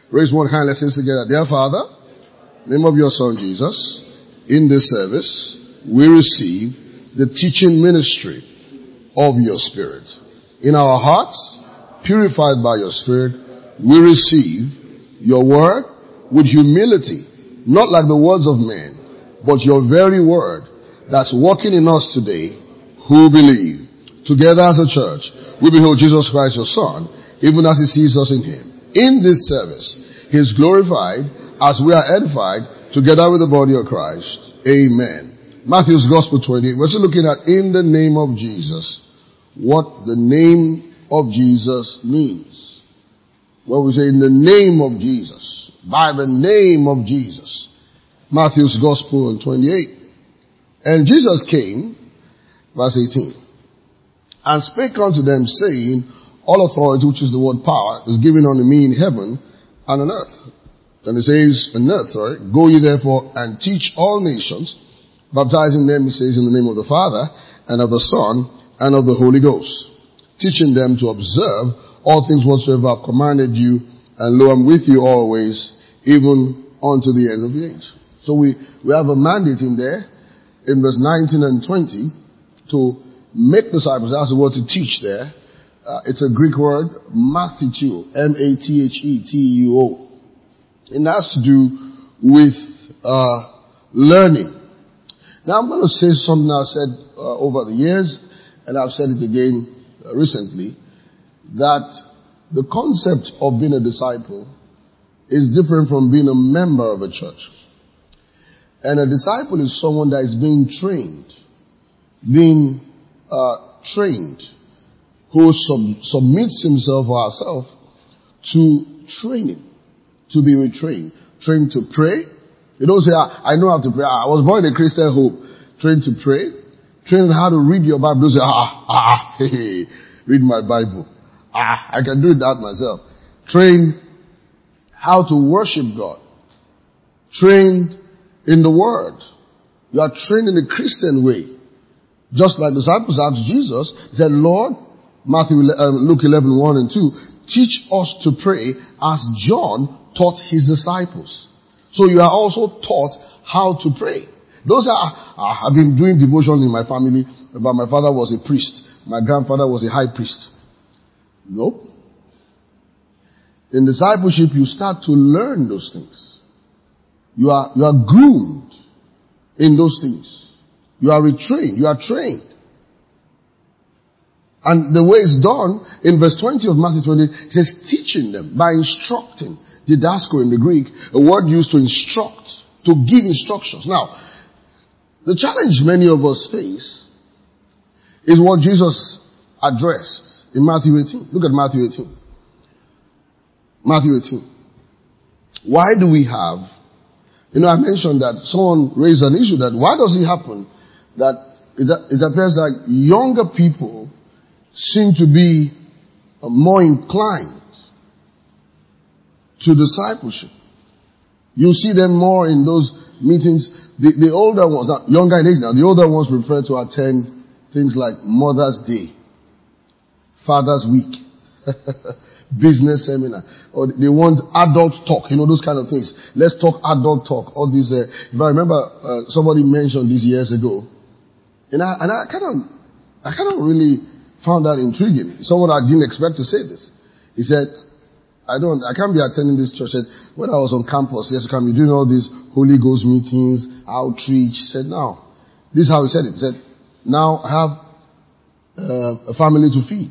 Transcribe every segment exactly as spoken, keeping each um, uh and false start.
Raise one hand, let's sing together. Dear Father, in the name of your Son Jesus, in this service, we receive the teaching ministry of your Spirit. In our hearts, purified by your Spirit, we receive your word with humility, not like the words of men, but your very word that's working in us today who believe. Together as a church, we behold Jesus Christ, your Son, even as he sees us in him. In this service, he is glorified as we are edified together with the body of Christ. Amen. Matthew's Gospel twenty, we're still looking at in the name of Jesus, what the name of Jesus means. Well, we say in the name of Jesus, by the name of Jesus. Matthew's Gospel twenty-eight. And Jesus came, verse eighteen, and spake unto them, saying, all authority, which is the word power, is given unto me in heaven and on earth. Then it says, on earth, right? Go ye therefore and teach all nations, baptizing them, he says, in the name of the Father, and of the Son, and of the Holy Ghost, teaching them to observe all things whatsoever I've commanded you, and lo, I'm with you always, even unto the end of the age. So we, we have a mandate in there, in verse nineteen and twenty, to make disciples. That's the word to teach there. Uh, it's a Greek word, mathiteo, M A T H E T E U O. And that's to do with uh, learning. Now I'm going to say something I've said uh, over the years, and I've said it again uh, recently, that the concept of being a disciple is different from being a member of a church. And a disciple is someone that is being trained, being uh, trained, who sub- submits himself or herself to training, to be retrained. Trained to pray. You don't say, I, I know how to pray. I was born in a Christian home. Trained to pray. Trained how to read your Bible. Don't say, ah, ah, hey, hey, read my Bible. Ah, I can do that myself. Trained how to worship God. Trained in the Word. You are trained in a Christian way. Just like the disciples asked Jesus, they said, Lord, Matthew, uh, Luke eleven, one and two, teach us to pray as John taught his disciples. So you are also taught how to pray. Those are, uh, I've been doing devotion in my family, but my father was a priest. My grandfather was a high priest. Nope. In discipleship, you start to learn those things. You are, you are groomed in those things. You are retrained. You are trained. And the way it's done, in verse twenty of Matthew twenty, it says teaching them by instructing. Didasko in the Greek, a word used to instruct, to give instructions. Now, the challenge many of us face is what Jesus addressed in Matthew eighteen. Look at Matthew eighteen. Matthew eighteen. Why do we have, you know, I mentioned that someone raised an issue that why does it happen that it, it appears that younger people seem to be more inclined to discipleship. You see them more in those meetings. The, the older ones, younger in age now, the older ones prefer to attend things like Mother's Day, Father's Week, business seminar, or they want adult talk, you know, those kind of things. Let's talk adult talk. All these, uh, if I remember, uh, somebody mentioned this years ago, and I, and I kind of, I kind of really found that intriguing. Someone I didn't expect to say this. He said, I don't, I can't be attending this church. Said, when I was on campus, yes, come, you're doing all these Holy Ghost meetings, outreach. He said, no. This is how he said it. He said, now I have uh, a family to feed.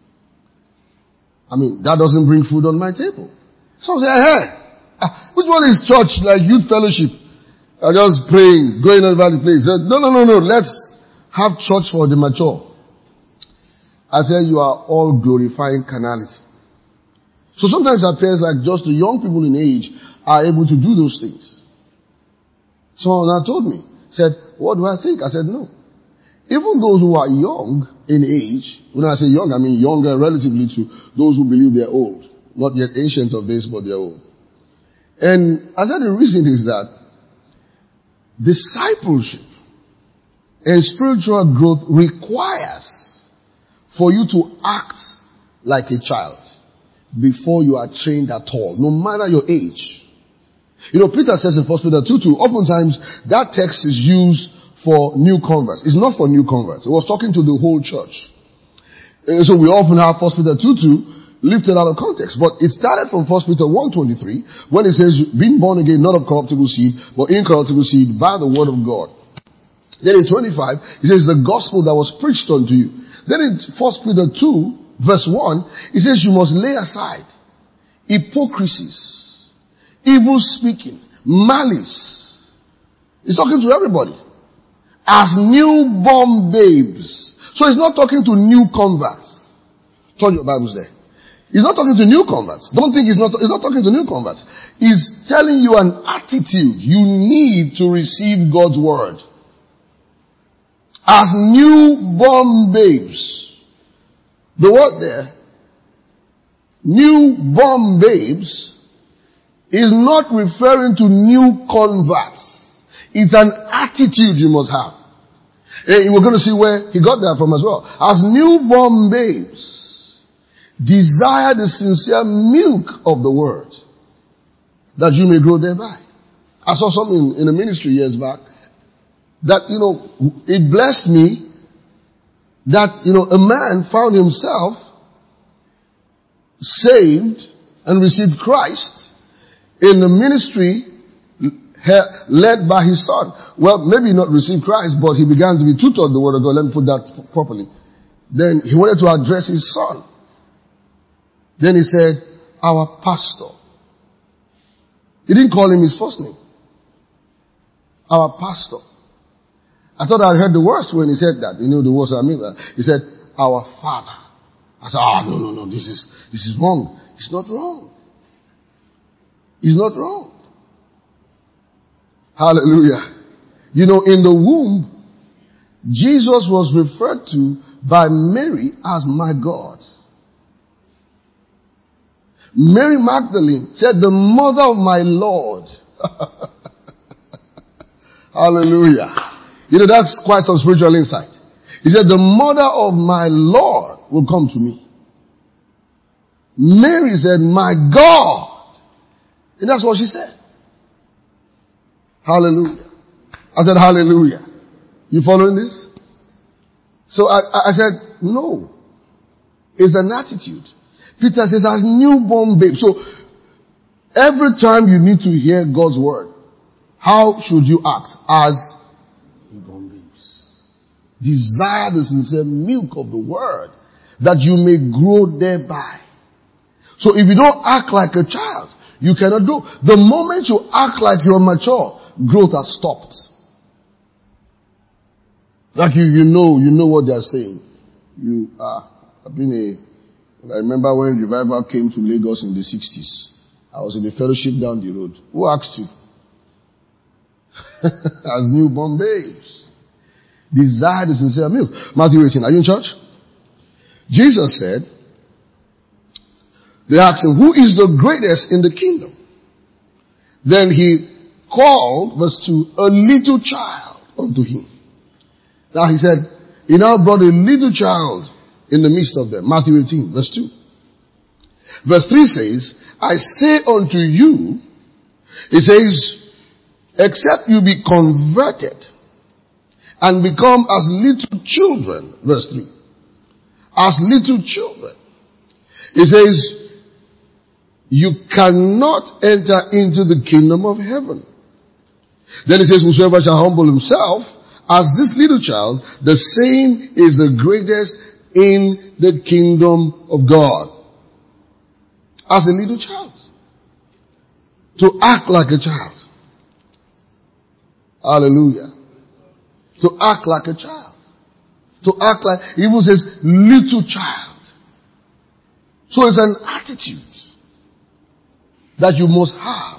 I mean, that doesn't bring food on my table. So I said, hey, which one is church, like youth fellowship? I just praying, going over the place. He said, no, no, no, no, let's have church for the mature. I said, you are all glorifying carnality. So sometimes it appears like just the young people in age are able to do those things. Someone now told me, said, what do I think? I said, no. Even those who are young in age, when I say young, I mean younger relatively to those who believe they're old. Not yet ancient of days, but they're old. And I said the reason is that discipleship and spiritual growth requires for you to act like a child. before you are trained at all, no matter your age. You know, Peter says in First Peter two two, oftentimes that text is used for new converts. It's not for new converts. It was talking to the whole church. And so we often have First Peter two two lifted out of context. But it started from First Peter one twenty-three when it says, being born again, not of corruptible seed, but incorruptible seed by the word of God. Then in twenty-five, it says the gospel that was preached unto you. Then in First Peter two, verse one, it says you must lay aside hypocrisies, evil speaking, malice. It's talking to everybody. As newborn babes. So it's not talking to new converts. Turn your Bibles there. He's not talking to new converts. Don't think he's not, he's not talking to new converts. He's telling you an attitude you need to receive God's word. As newborn babes. The word there, newborn babes, is not referring to new converts. It's an attitude you must have. And we're going to see where he got that from as well. As newborn babes, desire the sincere milk of the word, that you may grow thereby. I saw something in a ministry years back that, you know, it blessed me that, you know, a man found himself saved and received Christ in the ministry led by his son. Well, maybe not received Christ, but he began to be tutored the word of God. Let me put that properly. Then he wanted to address his son. Then he said, our pastor. He didn't call him his first name. Our pastor. I thought I heard the worst when he said that. You know the worst I mean? He said, our father. I said, ah, oh, no, no, no, this is, this is wrong. It's not wrong. It's not wrong. Hallelujah. You know, in the womb, Jesus was referred to by Mary as my God. Mary Magdalene said, the mother of my Lord. Hallelujah. You know, that's quite some spiritual insight. He said, the mother of my Lord will come to me. Mary said, my God. And that's what she said. Hallelujah. I said, hallelujah. You following this? So I, I said, no. It's an attitude. Peter says, as newborn babe. So every time you need to hear God's word, how should you act? As newborn babes. Desire the sincere milk of the word, that you may grow thereby. So if you don't act like a child, you cannot grow. The moment you act like you're mature, growth has stopped. Like you, you know, you know what they're saying. You are, I've been a, I remember when revival came to Lagos in the sixties. I was in a fellowship down the road. Who asked you? As newborn babes. Desire the sincere milk. Matthew eighteen, are you in church? Jesus said, they asked him, who is the greatest in the kingdom? Then he called, verse two, a little child unto him. Now he said, he now brought a little child in the midst of them. Matthew eighteen, verse two. Verse three says, I say unto you, it says, except you be converted and become as little children, verse three. As little children. It says, you cannot enter into the kingdom of heaven. Then it says, whosoever shall humble himself as this little child, the same is the greatest in the kingdom of God. As a little child. To act like a child. Hallelujah. To act like a child. To act like, he even says, little child. So it's an attitude that you must have.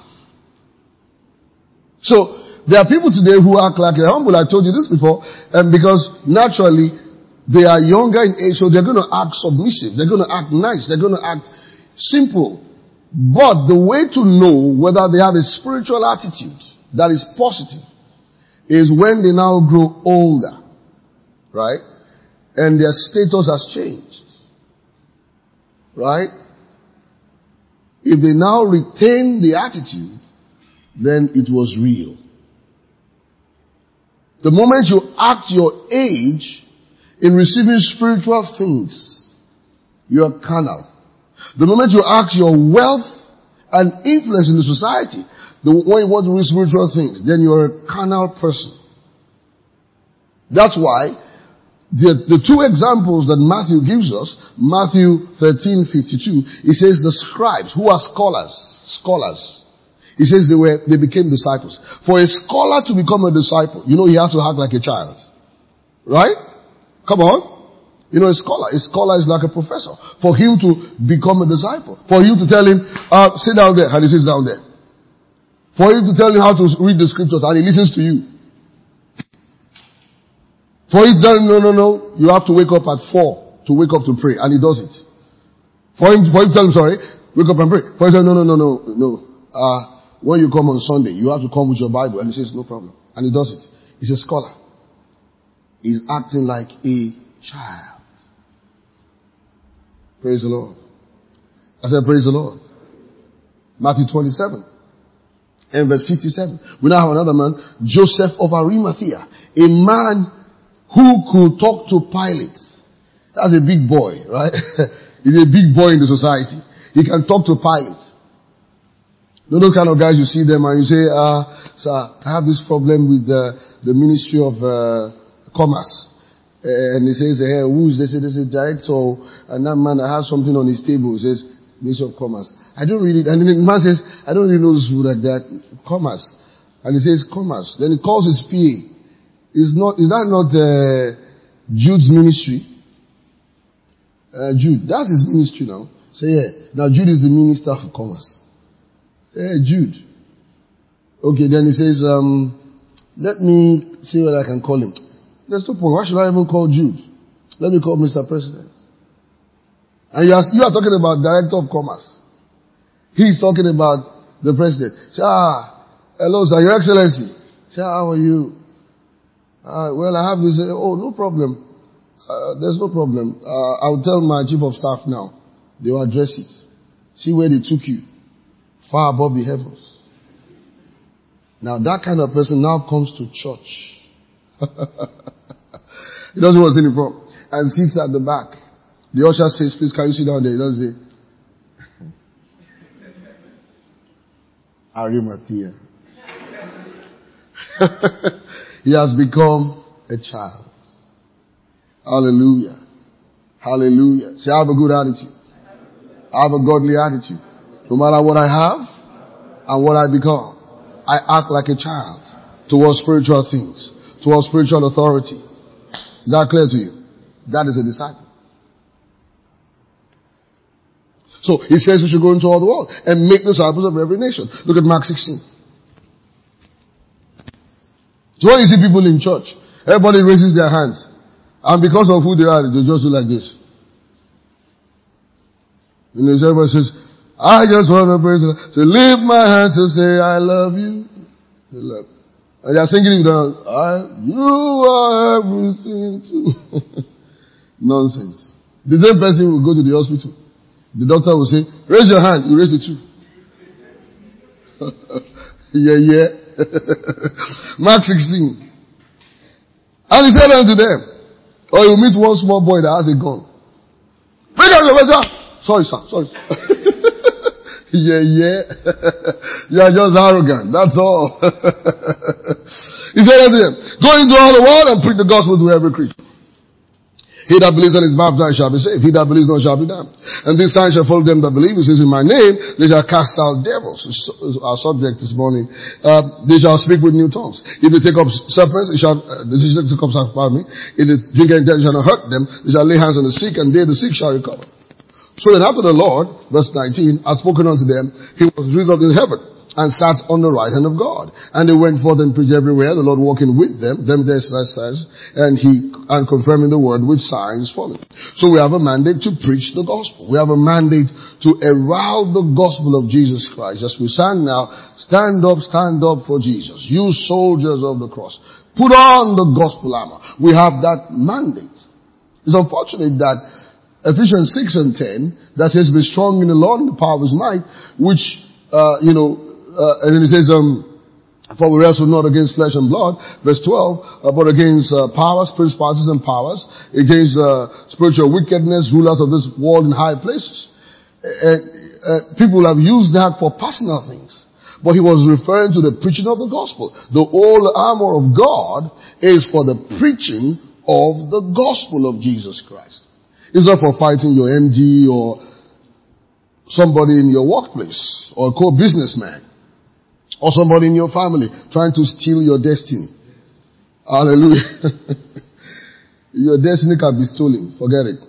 So, there are people today who act like they're humble. I told you this before. And because naturally, they are younger in age, so they're going to act submissive. They're going to act nice. They're going to act simple. But the way to know whether they have a spiritual attitude that is positive is when they now grow older. Right? And their status has changed. Right? If they now retain the attitude, then it was real. The moment you act your age in receiving spiritual things, you are carnal. The moment you act your wealth and influence in the society, the when you want to reach spiritual things, then you are a carnal person. That's why the, the two examples that Matthew gives us, Matthew thirteen fifty-two, he says the scribes, who are scholars, scholars, he says they were, they became disciples. For a scholar to become a disciple, you know he has to act like a child. Right? Come on. You know, a scholar, a scholar is like a professor. For him to become a disciple, for you to tell him, uh, sit down there, and he sits down there. For you to tell him how to read the scriptures, and he listens to you. For you to tell him, no, no, no, you have to wake up at four to wake up to pray, and he does it. For him, for him to tell him, sorry, wake up and pray. For him to say, no, no, no, no, no, uh, when you come on Sunday, you have to come with your Bible, and he says, no problem. And he does it. He's a scholar. He's acting like a child. Praise the Lord. I said, praise the Lord. Matthew twenty-seven and verse fifty-seven. We now have another man, Joseph of Arimathea, a man who could talk to Pilate. That's a big boy, right? He's a big boy in the society. He can talk to Pilate. You know those kind of guys, you see them and you say, uh, sir, I have this problem with the, the Ministry of uh, Commerce. Uh, and he says, hey, who is this? This is a director. And that man, I have something on his table. He says, Ministry of Commerce. I don't really, and then the man says, I don't really know this food like that. Commerce. And he says, Commerce. Then he calls his P A. Is not, is that not, uh, Jude's ministry? Uh, Jude. That's his ministry now. Say, yeah. Now Jude is the Minister of Commerce. Hey, Jude. Okay, then he says, um, let me see what I can call him. There's no point. Why should I even call Jude? Let me call Mister President. And you are, you are talking about Director of Commerce. He's talking about the President. Say, ah, hello sir, Your Excellency. Say, how are you? Uh, well, I have this. Uh, oh, no problem. Uh, there's no problem. Uh, I'll tell my Chief of Staff now. They will address it. See where they took you. Far above the heavens. Now that kind of person now comes to church. He doesn't want to see any problem. And sits at the back. The usher says, please, can you sit down there? He doesn't say, Arimathea. He has become a child. Hallelujah. Hallelujah. Say, I have a good attitude. I have a godly attitude. No matter what I have and what I become, I act like a child towards spiritual things, towards spiritual authority. Is that clear to you? That is a disciple. So he says we should go into all the world and make disciples of every nation. Look at Mark sixteen. So when you see people in church, everybody raises their hands. And because of who they are, they just do like this. You know, everybody says, I just want to praise the Lord. So lift my hands and say, I love you. They love. And they are singing it down. I, you are everything to nonsense. The same person will go to the hospital. The doctor will say, raise your hand. You raise it too. yeah, yeah. Mark sixteen. And he said unto them, or you meet one small boy that has a gun. Bring out your weapon. Sorry, sir. Sorry, sir. yeah, yeah. You are just arrogant. That's all. He said unto them, go into all the world and preach the gospel to every creature. He that believes and is baptized shall be saved. He that believes not shall be damned. And these signs shall follow them that believe. It says, in my name they shall cast out devils. Our subject this morning. Uh, they shall speak with new tongues. If they take up serpents, it shall, uh, they shall take up, pardon me. If they drink any death, it shall not hurt them. They shall lay hands on the sick, and they, the sick, shall recover. So then after the Lord, verse nineteen, had spoken unto them, he was raised up in heaven and sat on the right hand of God. And they went forth and preached everywhere, the Lord walking with them, them their says, and he, and confirming the word with signs following. So we have a mandate to preach the gospel. We have a mandate to herald the gospel of Jesus Christ. As we sang now, stand up, stand up for Jesus. You soldiers of the cross. Put on the gospel armor. We have that mandate. It's unfortunate that Ephesians six and ten, that says, be strong in the Lord and the power of his might, which, uh, you know, uh, and then it says, um, for we wrestle not against flesh and blood, verse twelve, uh, but against uh, powers, principalities and powers, against uh, spiritual wickedness, rulers of this world in high places. Uh, uh, people have used that for personal things. But he was referring to the preaching of the gospel. The whole armor of God is for the preaching of the gospel of Jesus Christ. It's not for fighting your M D or somebody in your workplace or a co-businessman or somebody in your family trying to steal your destiny. Hallelujah. Your destiny can be stolen. Forget it.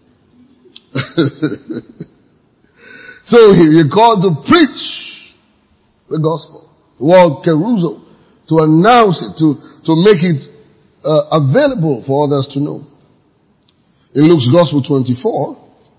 So you're called to preach the gospel. The word keruzo. To announce it. To, to make it uh, available for others to know. In Luke's Gospel twenty-four,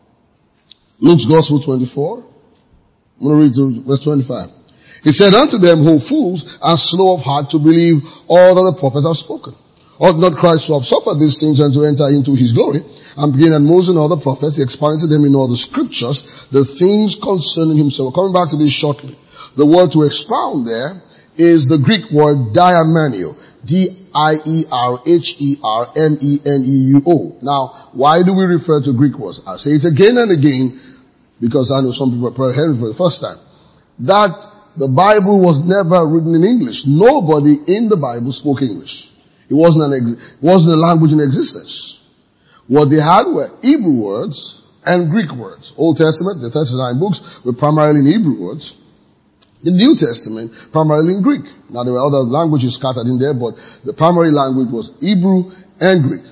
Luke's Gospel twenty-four, I'm going to read to verse twenty-five. He said unto them, who fools and slow of heart to believe all that the prophets have spoken. Ought not Christ to have suffered these things and to enter into his glory? And beginning at Moses and all the prophets, he expounded to them in all the scriptures the things concerning himself. Coming back to this shortly. The word to expound there is the Greek word diamenio. D I E R H E R M E N E U O. Now, why do we refer to Greek words? I'll say it again and again because I know some people are probably hearing it for the first time. That the Bible was never written in English. Nobody in the Bible spoke English. It wasn't an ex- it wasn't a language in existence. What they had were Hebrew words and Greek words. Old Testament, the thirty-nine books were primarily in Hebrew words. The New Testament, primarily in Greek. Now, there were other languages scattered in there, but the primary language was Hebrew and Greek.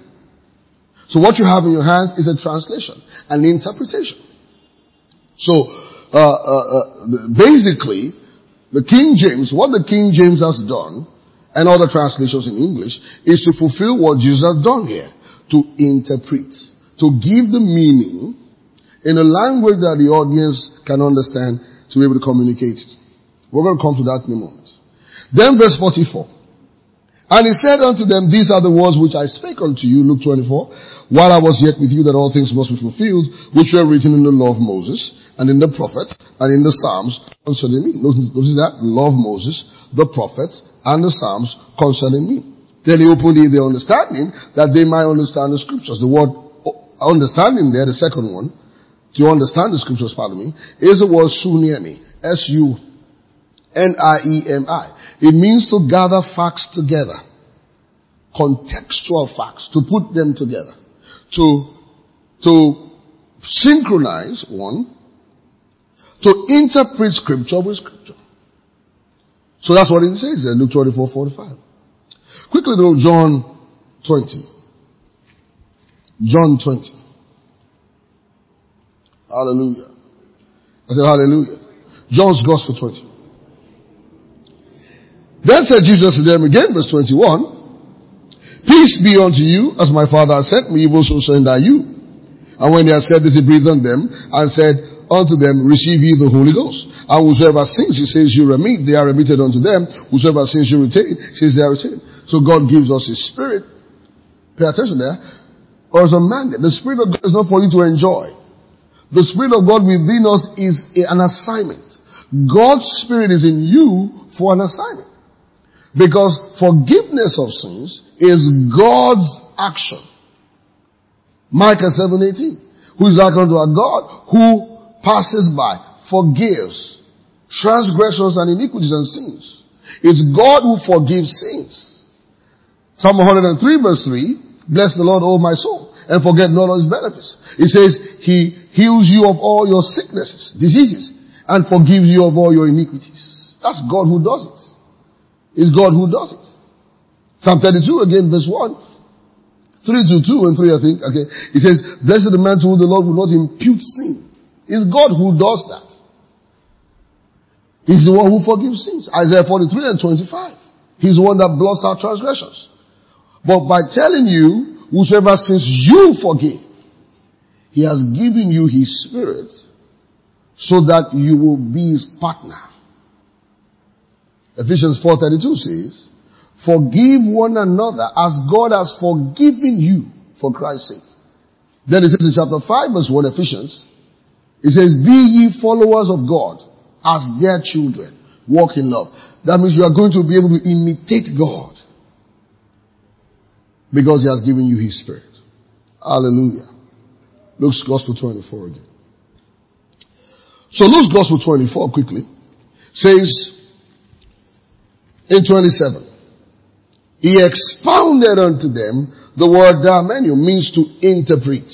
So what you have in your hands is a translation, an interpretation. So, uh, uh, uh, basically, the King James, what the King James has done, and other translations in English, is to fulfill what Jesus has done here. To interpret. To give the meaning in a language that the audience can understand to be able to communicate it. We're going to come to that in a moment. Then verse forty-four. And he said unto them, these are the words which I spake unto you, Luke twenty-four, while I was yet with you, that all things must be fulfilled, which were written in the law of Moses, and in the prophets, and in the Psalms concerning me. Notice, notice that? The law of Moses, the prophets, and the Psalms concerning me. Then he opened their understanding, that they might understand the scriptures. The word understanding there, the second one, to understand the scriptures, pardon me, is the word suniemi. S U N I E M I. It means to gather facts together. Contextual facts. To put them together. To, to synchronize, one. To interpret scripture with scripture. So that's what it says in Luke twenty-four forty-five. Quickly though, John twenty. John twenty. Hallelujah. I said hallelujah. John's Gospel twenty. Then said Jesus to them again, verse twenty-one, peace be unto you, as my Father has sent me, even so send I you. And when he had said this, he breathed on them, and said unto them, receive ye the Holy Ghost. And whosoever sins, he says, you remit, they are remitted unto them. Whosoever sins you retain, he says they are retained. So God gives us his Spirit. Pay attention there. Or as a mandate. The Spirit of God is not for you to enjoy. The Spirit of God within us is an assignment. God's Spirit is in you for an assignment. Because forgiveness of sins is God's action. Micah seven eighteen. Who is like unto our God, who passes by, forgives transgressions and iniquities and sins. It's God who forgives sins. Psalm one hundred three verse three, bless the Lord, O my soul, and forget not all his benefits. It says, he heals you of all your sicknesses, diseases, and forgives you of all your iniquities. That's God who does it. It's God who does it. Psalm thirty-two again, verse one. three to two and three, I think. Okay. It says, blessed the man to whom the Lord will not impute sin. It's God who does that. He's the one who forgives sins. Isaiah forty-three and twenty-five. He's the one that blots our transgressions. But by telling you, whosoever sins you forgive, he has given you his Spirit so that you will be his partner. Ephesians four thirty-two says, forgive one another as God has forgiven you for Christ's sake. Then it says in chapter five verse one, Ephesians, it says, be ye followers of God as their children. Walk in love. That means you are going to be able to imitate God because He has given you His Spirit. Hallelujah. Luke's Gospel twenty-four again. So Luke's Gospel twenty-four quickly says in twenty-seven, He expounded unto them the word Darmenio, means to interpret.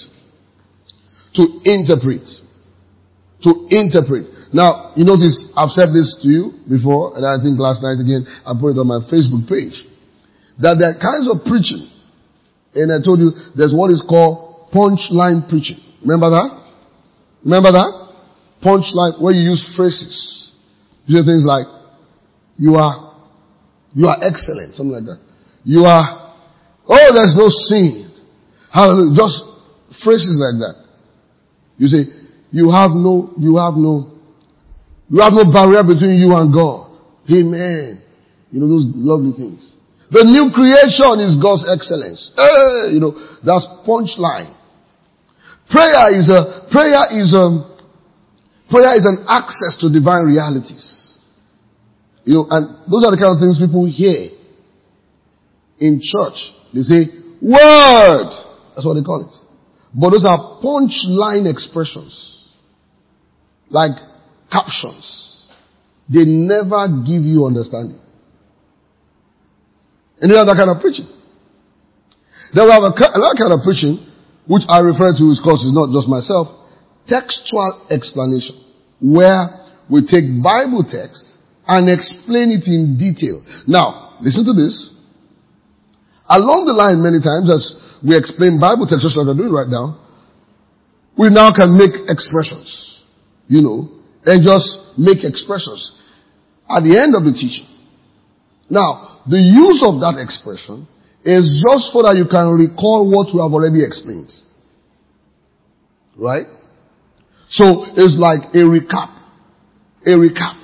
To interpret. To interpret. Now, you notice, I've said this to you before, and I think last night again, I put it on my Facebook page, that there are kinds of preaching, and I told you, there's what is called punchline preaching. Remember that? Remember that? Punchline, where you use phrases. You say things like, you are, you are excellent, something like that. You are, oh, there's no sin. Hallelujah. Just phrases like that. You say, you have no, you have no, you have no barrier between you and God. Amen. You know, those lovely things. The new creation is God's excellence. Hey, you know, that's punchline. Prayer is a, prayer is a, prayer is an access to divine realities. You know, and those are the kind of things people hear in church. They say, word! That's what they call it. But those are punchline expressions. Like captions. They never give you understanding. And you have that kind of preaching. Then we have a, another kind of preaching, which I refer to, of course, is not just myself, textual explanation, where we take Bible text and explain it in detail. Now, listen to this. Along the line, many times, as we explain Bible text, just like I'm doing right now, we now can make expressions. You know, and just make expressions at the end of the teaching. Now, the use of that expression is just so that you can recall what we have already explained. Right? So, it's like a recap. A recap.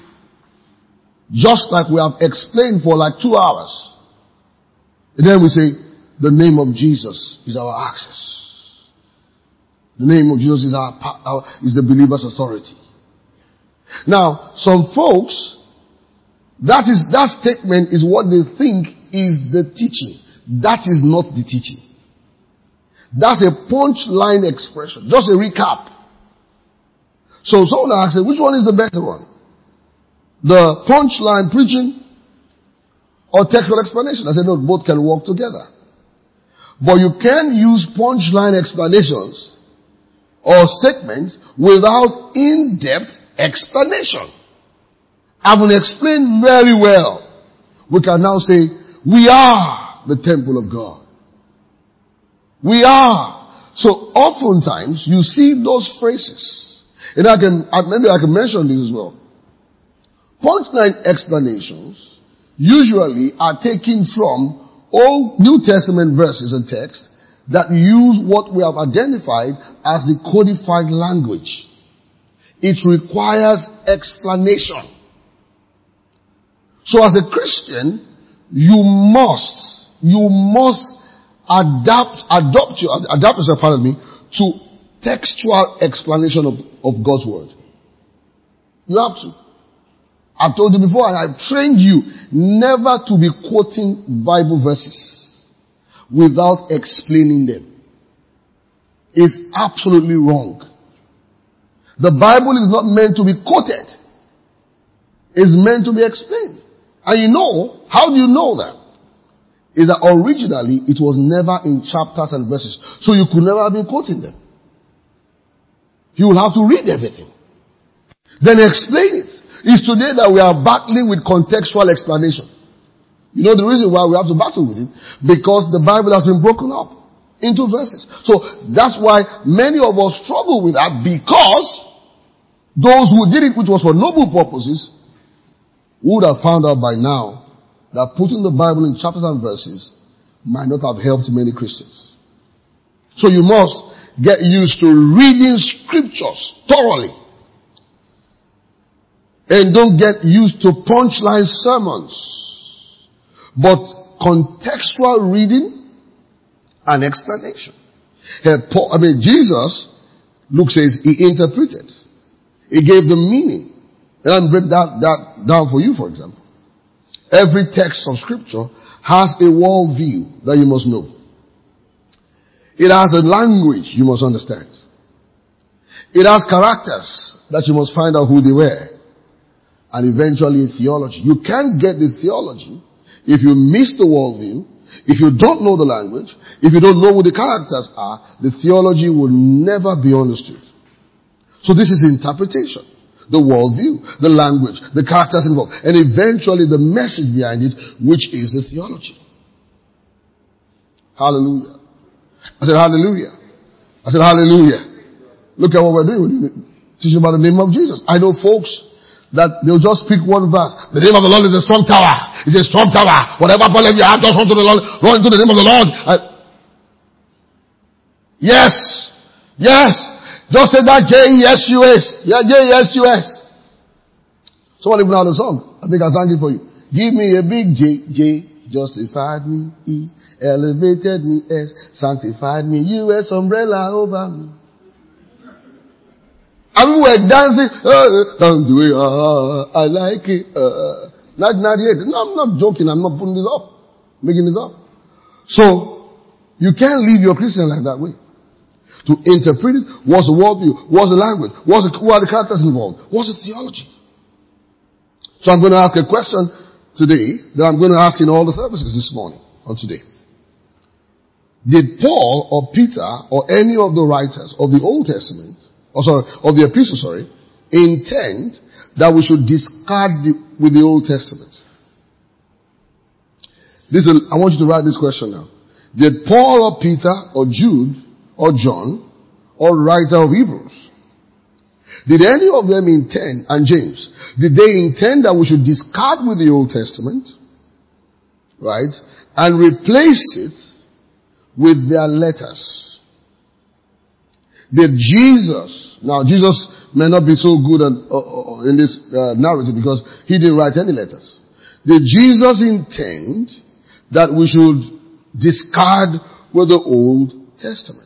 Just like we have explained for like two hours. And then we say, the name of Jesus is our access. The name of Jesus is our, our is the believer's authority. Now, some folks, that is, that statement is what they think is the teaching. That is not the teaching. That's a punchline expression. Just a recap. So someone asks, which one is the better one? The punchline preaching or textual explanation? I said, no, both can work together. But you can use punchline explanations or statements without in-depth explanation. Having explained very well, we can now say, we are the temple of God. We are. So oftentimes, you see those phrases. And I can, maybe I can mention this as well. Punchline explanations usually are taken from Old New Testament verses and texts that use what we have identified as the codified language. It requires explanation. So as a Christian, you must, you must adapt, adopt your, adapt yourself, pardon me, to textual explanation of, of God's word. You have to. I've told you before, and I've trained you never to be quoting Bible verses without explaining them. It's absolutely wrong. The Bible is not meant to be quoted. It's meant to be explained. And you know, how do you know that? Is that originally it was never in chapters and verses. So you could never have been quoting them. You will have to read everything. Then explain it. It's today that we are battling with contextual explanation. You know the reason why we have to battle with it? Because the Bible has been broken up into verses. So that's why many of us struggle with that, because those who did it, which was for noble purposes, would have found out by now that putting the Bible in chapters and verses might not have helped many Christians. So you must get used to reading scriptures thoroughly. And don't get used to punchline sermons. But contextual reading and explanation. Here, Paul, I mean, Jesus, Luke says, he interpreted. He gave the meaning. And I'll break that, that down for you, for example. Every text of scripture has a worldview that you must know. It has a language you must understand. It has characters that you must find out who they were. And eventually theology. You can't get the theology if you miss the worldview, if you don't know the language, if you don't know who the characters are, the theology will never be understood. So this is interpretation. The worldview, the language, the characters involved, and eventually the message behind it, which is the theology. Hallelujah. I said hallelujah. I said hallelujah. Look at what we're doing. We're teaching about the name of Jesus. I know folks that they'll just pick one verse. The name of the Lord is a strong tower. It's a strong tower. Whatever problem you have, just run to the Lord. Run into the name of the Lord. I, yes. Yes. Just say that J E S U S. Yeah, J E S U S. Someone even had a song. I think I sang it for you. Give me a big J. J justified me. E elevated me. S sanctified me. U S umbrella over me. And we were dancing. Uh, don't do it. Uh, I like it. Uh, not, not yet. No, I'm not joking. I'm not putting this up. Making this up. So, you can't live your Christian life that way. To interpret it, what's the worldview? What's the language? What's the, who are the characters involved? What's the theology? So I'm going to ask a question today that I'm going to ask in all the services this morning or today. Did Paul or Peter or any of the writers of the Old Testament, or sorry, of the epistle, sorry, intend that we should discard the, with the Old Testament? This is, I want you to write this question now. Did Paul or Peter or Jude or John, or writer of Hebrews, did any of them intend, and James, did they intend that we should discard with the Old Testament, right, and replace it with their letters? Did Jesus, now Jesus may not be so good at, uh, in this uh, narrative because he didn't write any letters. Did Jesus intend that we should discard with the Old Testament?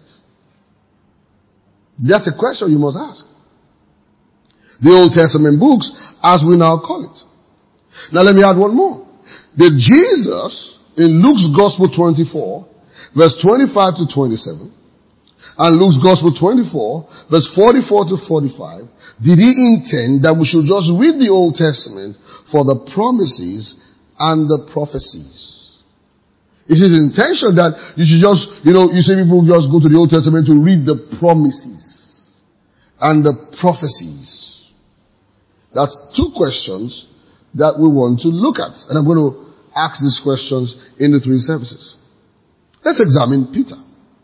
That's a question you must ask. The Old Testament books, as we now call it. Now let me add one more. Did Jesus, in Luke's Gospel twenty-four, verse twenty-five to twenty-seven, and Luke's Gospel twenty-four, verse forty-four to forty-five, did he intend that we should just read the Old Testament for the promises and the prophecies? It's his intention that you should just, you know, you see people just go to the Old Testament to read the promises and the prophecies. That's two questions that we want to look at. And I'm going to ask these questions in the three services. Let's examine Peter.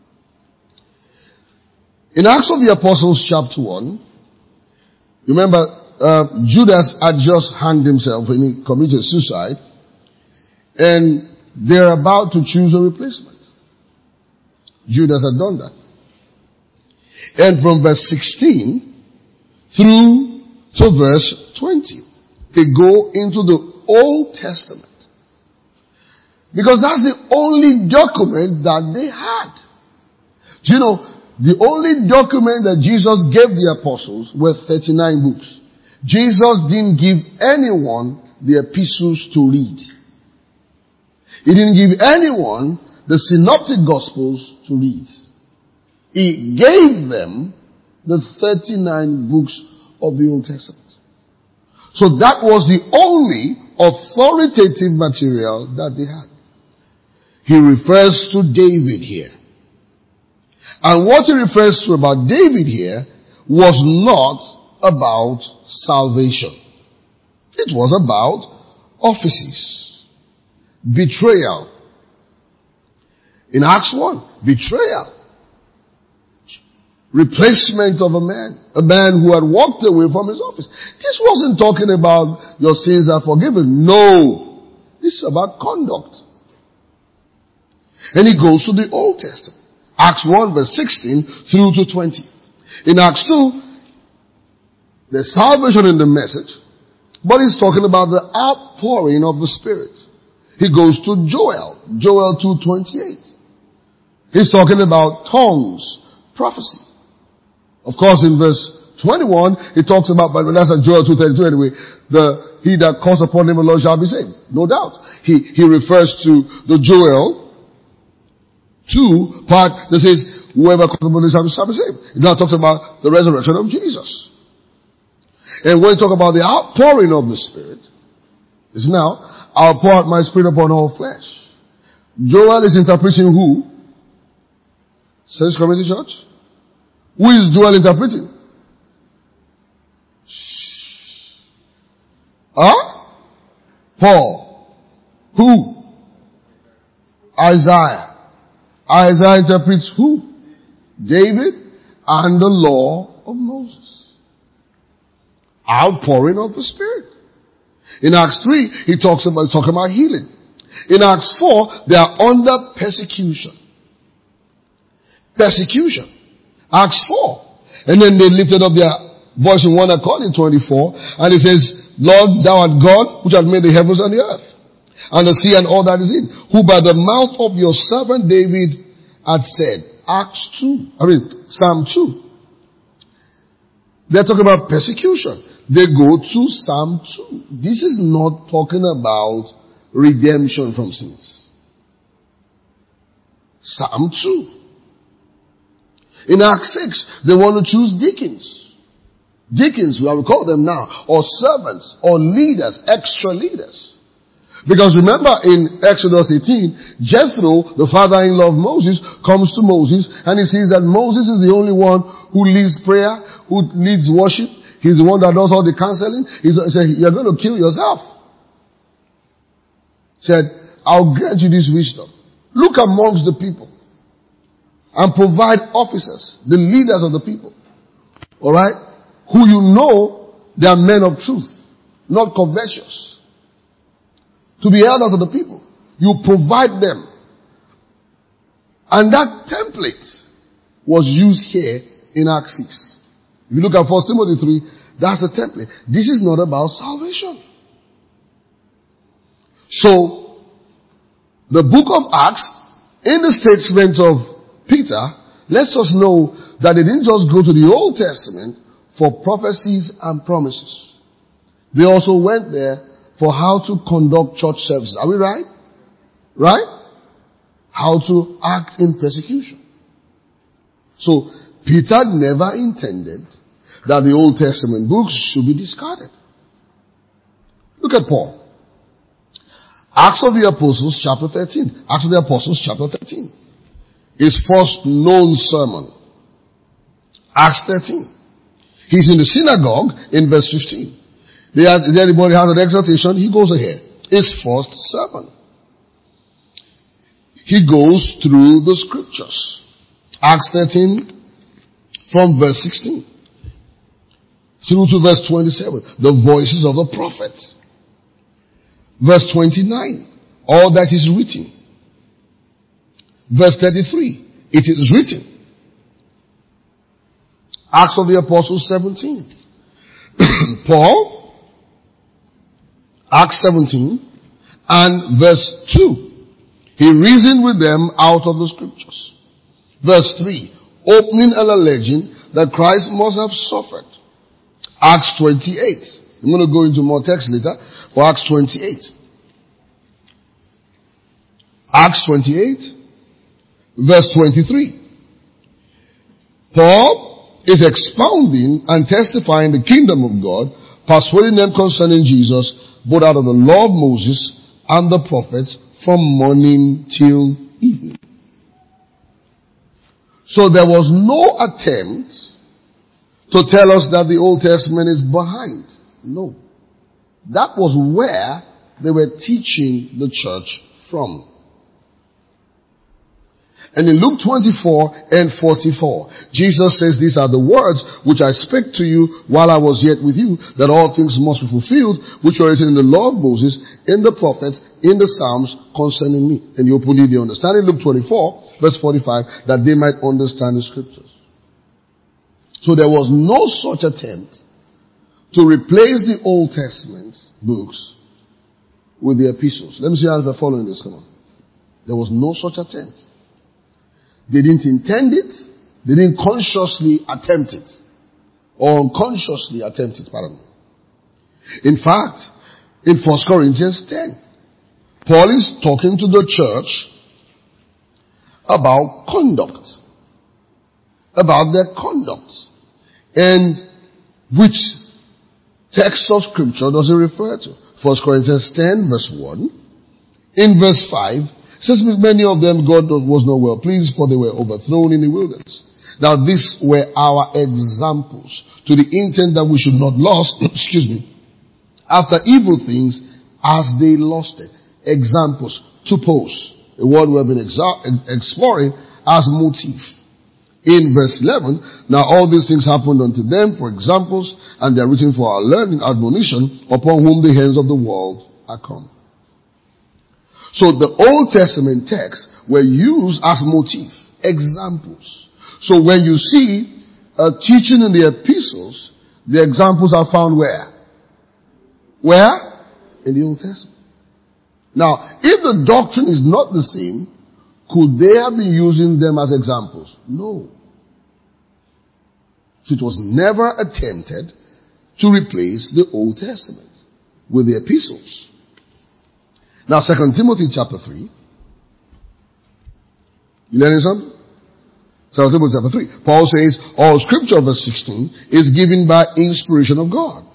In Acts of the Apostles chapter one, remember, uh, Judas had just hanged himself and he committed suicide. And they're about to choose a replacement. Judas had done that. And from verse sixteen through to verse twenty, they go into the Old Testament. Because that's the only document that they had. Do you know, the only document that Jesus gave the apostles were thirty-nine books. Jesus didn't give anyone the epistles to read. He didn't give anyone the synoptic gospels to read. He gave them the thirty-nine books of the Old Testament. So that was the only authoritative material that they had. He refers to David here. And what he refers to about David here was not about salvation. It was about offices. Betrayal. In Acts one, betrayal. Replacement of a man. A man who had walked away from his office. This wasn't talking about your sins are forgiven. No. This is about conduct. And he goes to the Old Testament. Acts one verse sixteen through to twenty. In Acts two, there's salvation in the message, but he's talking about the outpouring of the Spirit. He goes to Joel, Joel two twenty-eight. He's talking about tongues, prophecy. Of course, in verse twenty-one, he talks about, but that's at Joel two thirty-two anyway, the, he that calls upon him, the Lord shall be saved. No doubt. He, he refers to the Joel two part that says, whoever calls upon him shall be saved. It now talks about the resurrection of Jesus. And when we talk about the outpouring of the Spirit, it's now, I'll pour out my Spirit upon all flesh. Joel is interpreting who? Saints Community Church? Who is Joel interpreting? Huh? Paul. Who? Isaiah. Isaiah interprets who? David and the law of Moses. Outpouring of the Spirit. In Acts three, he talks about, talking about healing. In Acts four, they are under persecution. Persecution. Acts four. And then they lifted up their voice in one accord in twenty-four. And it says, Lord, thou art God, which hath made the heavens and the earth, and the sea and all that is in, who by the mouth of your servant David had said. Acts two. I mean, Psalm two. They're talking about persecution. They go to Psalm two. This is not talking about redemption from sins. Psalm two. In Acts six, they want to choose deacons. Deacons, we will call them now, or servants, or leaders, extra leaders. Because remember in Exodus eighteen, Jethro, the father-in-law of Moses, comes to Moses and he sees that Moses is the only one who leads prayer, who leads worship. He's the one that does all the counseling. He said, you're going to kill yourself. He said, I'll grant you this wisdom. Look amongst the people and provide officers, the leaders of the people. Alright? Who you know they are men of truth, not covetous. To be elders of the people. You provide them. And that template was used here in Acts six. If you look at First Timothy three, that's the template. This is not about salvation. So, the book of Acts, in the statement of Peter, lets us know that they didn't just go to the Old Testament for prophecies and promises. They also went there for how to conduct church services. Are we right? Right? How to act in persecution. So, Peter never intended that the Old Testament books should be discarded. Look at Paul. Acts of the Apostles, chapter thirteen. Acts of the Apostles, chapter thirteen. His first known sermon. Acts thirteen. He's in the synagogue in verse fifteen. If anybody has an exhortation, he goes ahead. His first sermon. He goes through the scriptures. Acts thirteen from verse sixteen through to verse twenty-seven. The voices of the prophets. Verse twenty-nine. All that is written. Verse thirty-three. It is written. Acts of the Apostles seventeen. Paul. Acts seventeen and verse two. He reasoned with them out of the scriptures. Verse three. Opening and alleging that Christ must have suffered. Acts twenty-eight. I'm going to go into more text later for Acts twenty-eight. Acts twenty-eight verse twenty-three. Paul is expounding and testifying the kingdom of God, persuading them concerning Jesus, both out of the law of Moses and the prophets, from morning till evening. So there was no attempt to tell us that the Old Testament is behind. No. That was where they were teaching the church from. And in Luke twenty-four and forty-four, Jesus says, these are the words which I spake to you while I was yet with you, that all things must be fulfilled, which are written in the law of Moses, in the prophets, in the Psalms, concerning me. And you open the understanding, Luke twenty-four, verse forty-five, that they might understand the scriptures. So there was no such attempt to replace the Old Testament books with the epistles. Let me see how you're following this. Come on. There was no such attempt. They didn't intend it. They didn't consciously attempt it. Or unconsciously attempt it, pardon me. In fact, in First Corinthians ten, Paul is talking to the church about conduct. About their conduct. And which text of scripture does it refer to? First Corinthians ten verse one. In verse five, it says, with many of them God was not well pleased, for they were overthrown in the wilderness. Now these were our examples, to the intent that we should not lust, excuse me, after evil things as they lusted. Examples, tupos, a word we have been exa- exploring as motif. In verse eleven, now all these things happened unto them for examples, and they are written for our learning, admonition, upon whom the hands of the world are come. So the Old Testament texts were used as motif, examples. So when you see a teaching in the epistles, the examples are found where? Where? In the Old Testament. Now, if the doctrine is not the same, could they have been using them as examples? No. So it was never attempted to replace the Old Testament with the epistles. Now, Second Timothy chapter three. You learning something? Second Timothy chapter three. Paul says, all scripture, verse sixteen, is given by inspiration of God.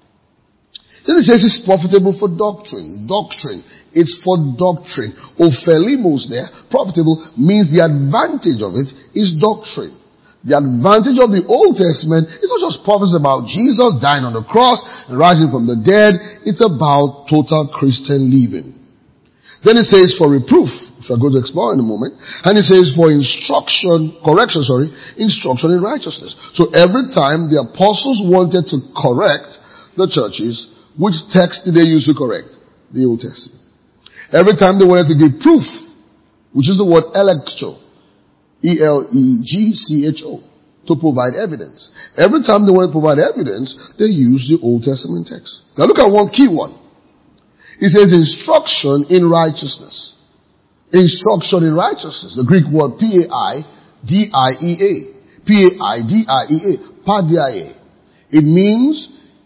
Then he says it's profitable for doctrine. Doctrine. It's for doctrine. Ophelimos there, profitable, means the advantage of it is doctrine. The advantage of the Old Testament is not just prophecy about Jesus dying on the cross and rising from the dead. It's about total Christian living. Then it says for reproof, which we're going to explore in a moment. And it says for instruction, correction, sorry, instruction in righteousness. So every time the apostles wanted to correct the churches, which text did they use to correct? The Old Testament. Every time they wanted to give proof, which is the word electro, E L E G C H O, to provide evidence. Every time they want to provide evidence, they use the Old Testament text. Now look at one key one. It says instruction in righteousness. Instruction in righteousness. The Greek word P A I D I E A. P A I D I E A. Paideia. It means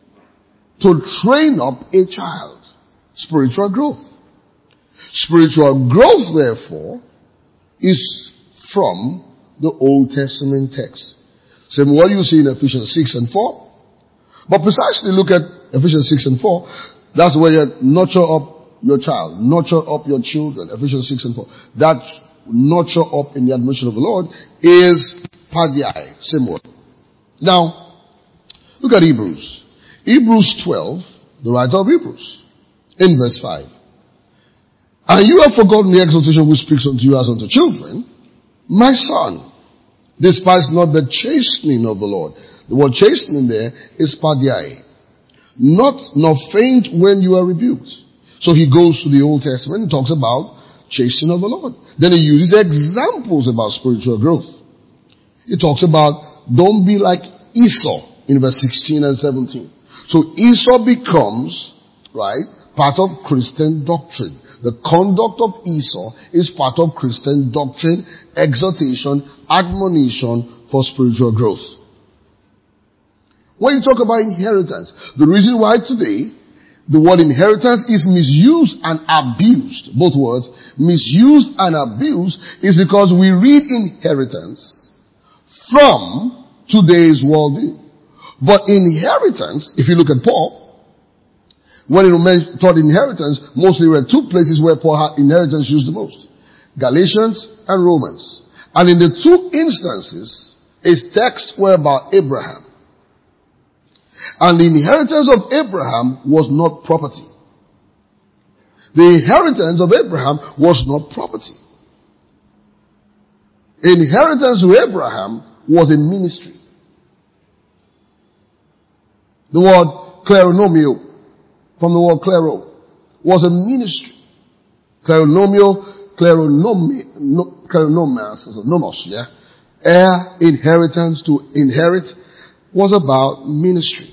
to train up a child. Spiritual growth. Spiritual growth, therefore, is from the Old Testament text. Same what you see in Ephesians six and four. But precisely look at Ephesians six and four. That's where you nurture up your child. Nurture up your children. Ephesians six and four. That nurture up in the admonition of the Lord is paideia. Same word. Now, look at Hebrews. Hebrews twelve, the writer of Hebrews, in verse five. And you have forgotten the exhortation which speaks unto you as unto children. My son, despise not the chastening of the Lord. The word chastening there is paideia. Not, nor faint when you are rebuked. So he goes to the Old Testament and talks about chastening of the Lord. Then he uses examples about spiritual growth. He talks about don't be like Esau in verse sixteen and seventeen. So Esau becomes, right, part of Christian doctrine. The conduct of Esau is part of Christian doctrine, exhortation, admonition for spiritual growth. When you talk about inheritance, the reason why today the word inheritance is misused and abused, both words, misused and abused, is because we read inheritance from today's worldview. But inheritance, if you look at Paul, when he taught inheritance, mostly were two places where Paul had inheritance used the most. Galatians and Romans. And in the two instances, his texts were about Abraham. And the inheritance of Abraham was not property. The inheritance of Abraham was not property. Inheritance of Abraham was a ministry. The word kleronomio, from the word klero, was a ministry. Kleronomio, kleronomi, no, kleronomas, nomos, yeah. Heir, inheritance, to inherit, was about ministry.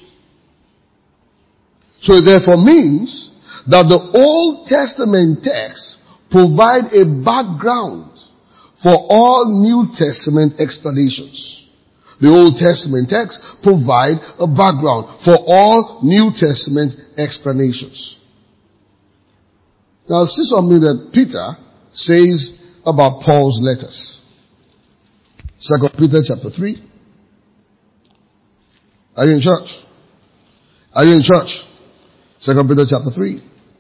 So it therefore means that the Old Testament texts provide a background for all New Testament explanations. The Old Testament texts provide a background for all New Testament explanations. Now, see something that Peter says about Paul's letters. Second Peter chapter three. Are you in church? Are you in church? Second Peter chapter three.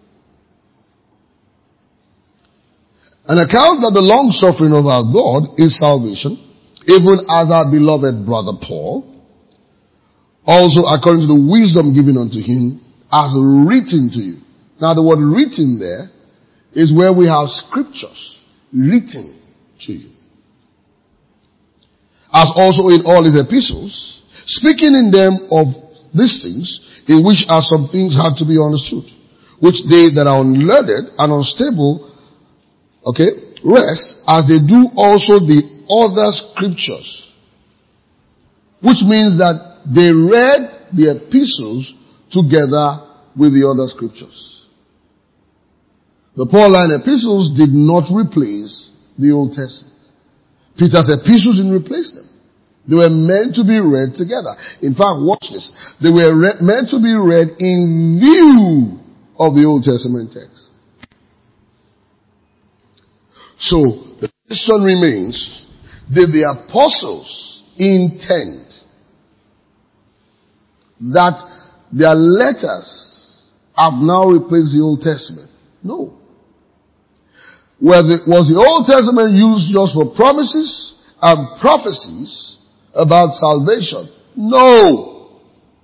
An account that the long suffering of our God is salvation, even as our beloved brother Paul, also according to the wisdom given unto him, as written to you. Now the word written there is where we have scriptures written to you. As also in all his epistles, speaking in them of these things, in which are some things hard to be understood, which they that are unlearned and unstable, okay, rest, as they do also the other scriptures. Which means that they read the epistles together with the other scriptures. The Pauline epistles did not replace the Old Testament. Peter's epistles didn't replace them. They were meant to be read together. In fact, watch this. They were re- meant to be read in view of the Old Testament text. So, the question remains, did the apostles intend that their letters have now replaced the Old Testament? No. Was the, was the Old Testament used just for promises and prophecies about salvation? No.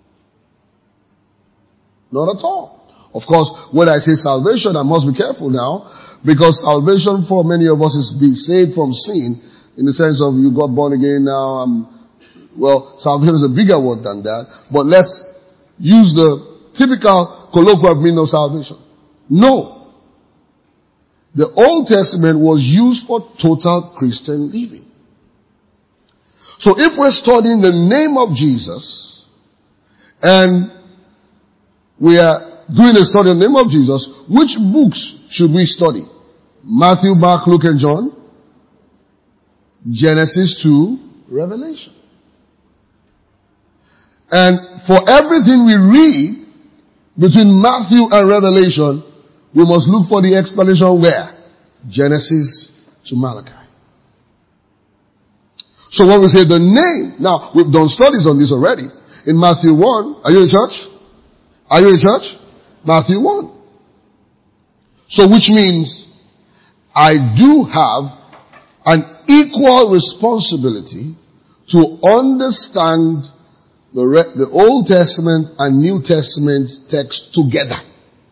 Not at all. Of course, when I say salvation, I must be careful now, because salvation for many of us is being saved from sin, in the sense of you got born again now. Um, well, salvation is a bigger word than that, but let's use the typical colloquial meaning of salvation. No. The Old Testament was used for total Christian living. So if we're studying the name of Jesus, and we are doing a study on the name of Jesus, which books should we study? Matthew, Mark, Luke, and John? Genesis to Revelation. And for everything we read between Matthew and Revelation, we must look for the explanation where? Genesis to Malachi. So when we say the name, now we've done studies on this already. In Matthew one, are you in church? Are you in church? Matthew one. So which means I do have an equal responsibility to understand the, re- the Old Testament and New Testament text together.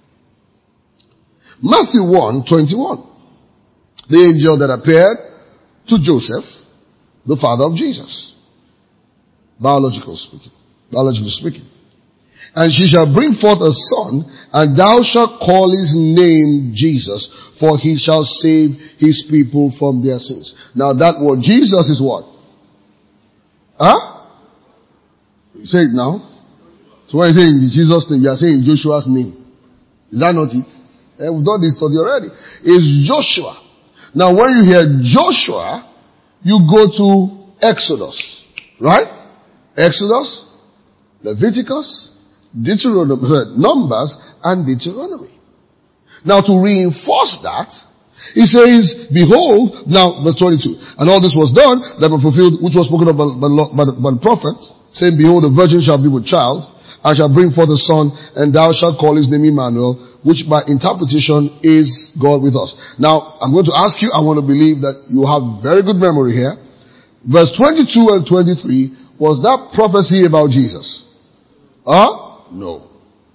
Matthew one twenty-one. The angel that appeared to Joseph, the father of Jesus. Biological speaking. Biologically speaking. And she shall bring forth a son, and thou shalt call his name Jesus, for he shall save his people from their sins. Now that word Jesus is what? Huh? Say it now. So when you say in Jesus' name, you are saying Joshua's name. Is that not it? Eh, we've done this study already. It's Joshua. Now when you hear Joshua, you go to Exodus. Right? Exodus, Leviticus, Deuteronomy, Numbers, and Deuteronomy. Now to reinforce that, he says, behold, now verse twenty-two, and all this was done, that was fulfilled, which was spoken of by, by, by the prophet, saying, behold, the virgin shall be with child, and shall bring forth a son, and thou shalt call his name Emmanuel, which by interpretation is God with us. Now, I'm going to ask you, I want to believe that you have very good memory here. Verse twenty-two and twenty-three, was that prophecy about Jesus? Huh? No.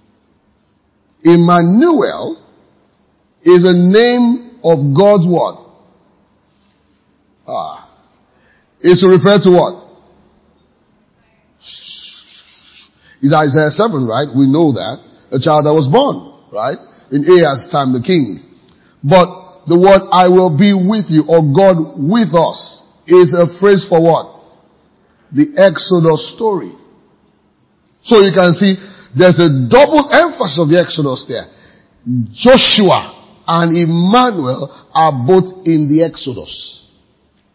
Emmanuel is a name of God's word. Ah. It's to refer to what? It's Isaiah seven, right? We know that. A child that was born, right? In Ahaz's time, the king. But the word I will be with you, or God with us, is a phrase for what? The Exodus story. So you can see there's a double emphasis of the Exodus there. Joshua and Emmanuel are both in the Exodus.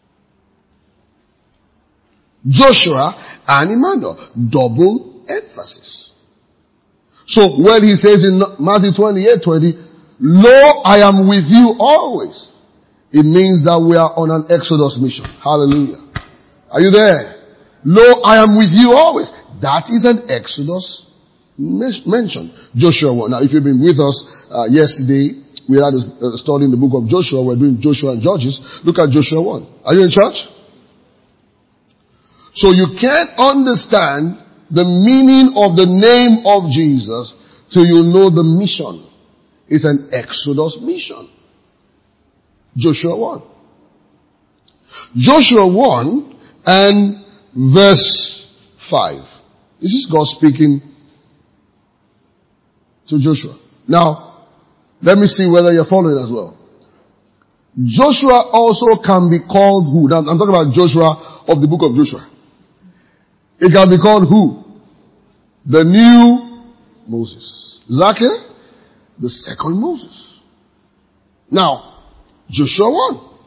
Joshua and Emmanuel. Double emphasis. So when he says in Matthew twenty-eight twenty, lo, I am with you always, it means that we are on an Exodus mission. Hallelujah. Are you there? Lo, I am with you always. That is an Exodus mention. Joshua one. Now, if you've been with us uh, yesterday, we had a, a study in the book of Joshua. We're doing Joshua and Judges. Look at Joshua one. Are you in church? So you can't understand the meaning of the name of Jesus till you know the mission. It's an Exodus mission. Joshua one. Joshua one and verse five. This is God speaking to Joshua. Now, let me see whether you're following as well. Joshua also can be called who? Now, I'm talking about Joshua of the book of Joshua. It can be called who? The new Moses. Is that clear? The second Moses. Now, Joshua one.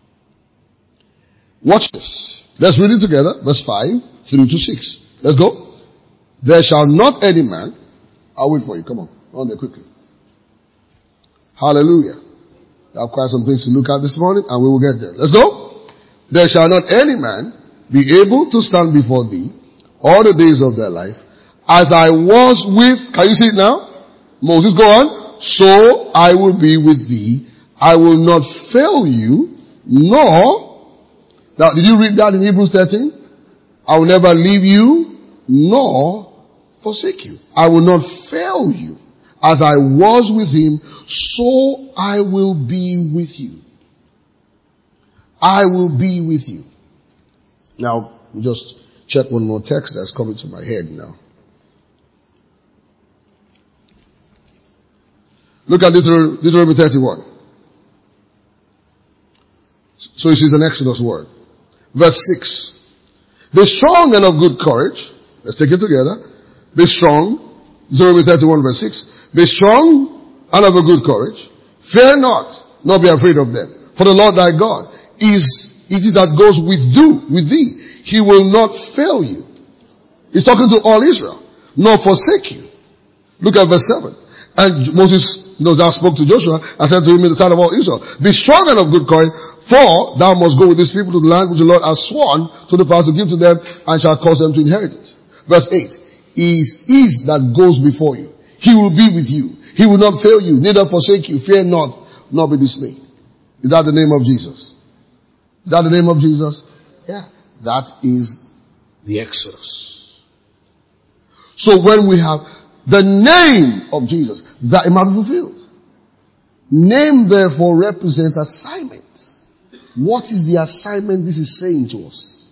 Watch this. Let's read it together. Verse five through to six. Let's go. There shall not any man. I'll wait for you. Come on. On there quickly. Hallelujah. I have quite some things to look at this morning and we will get there. Let's go. There shall not any man be able to stand before thee all the days of their life as I was with, can you see it now? Moses, go on. So I will be with thee. I will not fail you, nor, now did you read that in Hebrews thirteen? I will never leave you, nor forsake you. I will not fail you. As I was with him, so I will be with you. I will be with you. Now, just check one more text that's coming to my head now. Look at Deuteronomy thirty-one. So this is an Exodus word. Verse six. Be strong and of good courage. Let's take it together. Be strong. Deuteronomy thirty-one verse six. Be strong and of a good courage. Fear not, nor be afraid of them. For the Lord thy God is, it is that goes with you, with thee. He will not fail you. He's talking to all Israel. Nor forsake you. Look at verse seven. And Moses, you know, thou spoke to Joshua and said to him in the sight of all Israel, be strong and of good courage, for thou must go with these people to the land which the Lord has sworn to the fathers to give to them, and shall cause them to inherit it. Verse eight. Is, is that goes before you. He will be with you. He will not fail you, neither forsake you. Fear not, nor be dismayed. Is that the name of Jesus? Is that the name of Jesus? Yeah. That is the Exodus. So when we have the name of Jesus, that it might be fulfilled. Name therefore represents assignment. What is the assignment this is saying to us?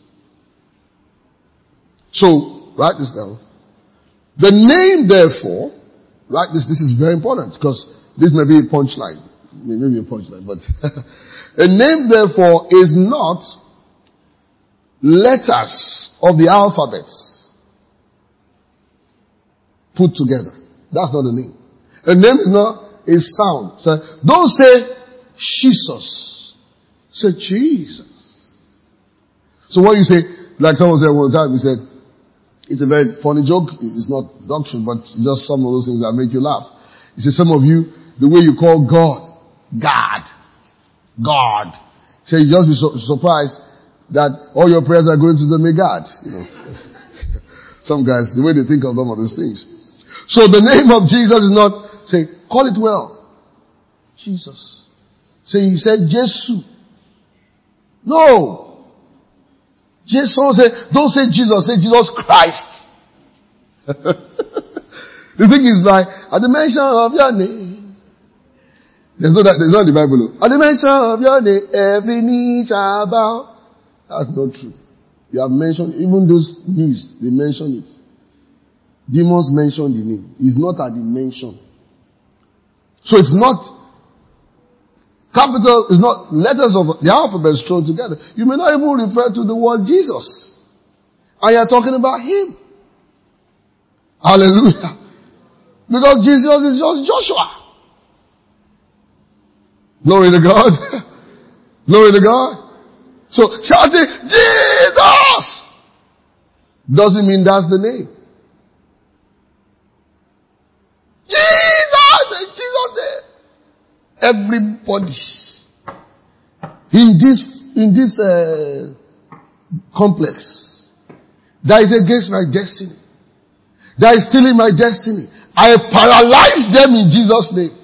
So, write this down. The name therefore, right, this, this is very important because this may be a punchline. Maybe a punchline, but a name therefore is not letters of the alphabet put together. That's not a name. A name is not a sound. So don't say Jesus. Say Jesus. So what you say, like someone said one time, he said, it's a very funny joke. It's not doctrine, but it's just some of those things that make you laugh. He said, some of you, the way you call God, God, God. So you just be so, surprised that all your prayers are going to the may God. You know, some guys, the way they think of some of these things. So the name of Jesus is not, say, call it well. Jesus. Say, he said Jesus. No. Jesus, say, don't say Jesus, say Jesus Christ. The thing is like, at the mention of your name, there's no that, there's not in the Bible. At the mention of your name, every knee shall bow. That's not true. You have mentioned, even those knees, they mention it. Demons mention the name. It's not at the mention. So it's not capital, it's not letters of the alphabet thrown together. You may not even refer to the word Jesus. And you're talking about him. Hallelujah. Because Jesus is just Joshua. Glory to God. Glory to God. So shout it, Jesus! doesn't mean that's the name. Jesus! Jesus there. Everybody in this, in this, uh, complex that is against my destiny, that is stealing my destiny, I paralyze them in Jesus' name.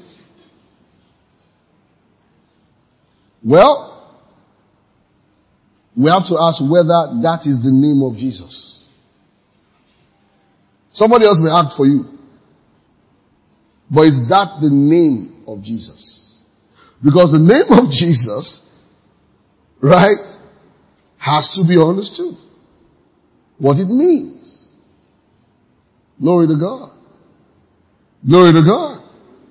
Well, we have to ask whether that is the name of Jesus. Somebody else may ask for you. But is that the name of Jesus? Because the name of Jesus, right, has to be understood. What it means. Glory to God. Glory to God.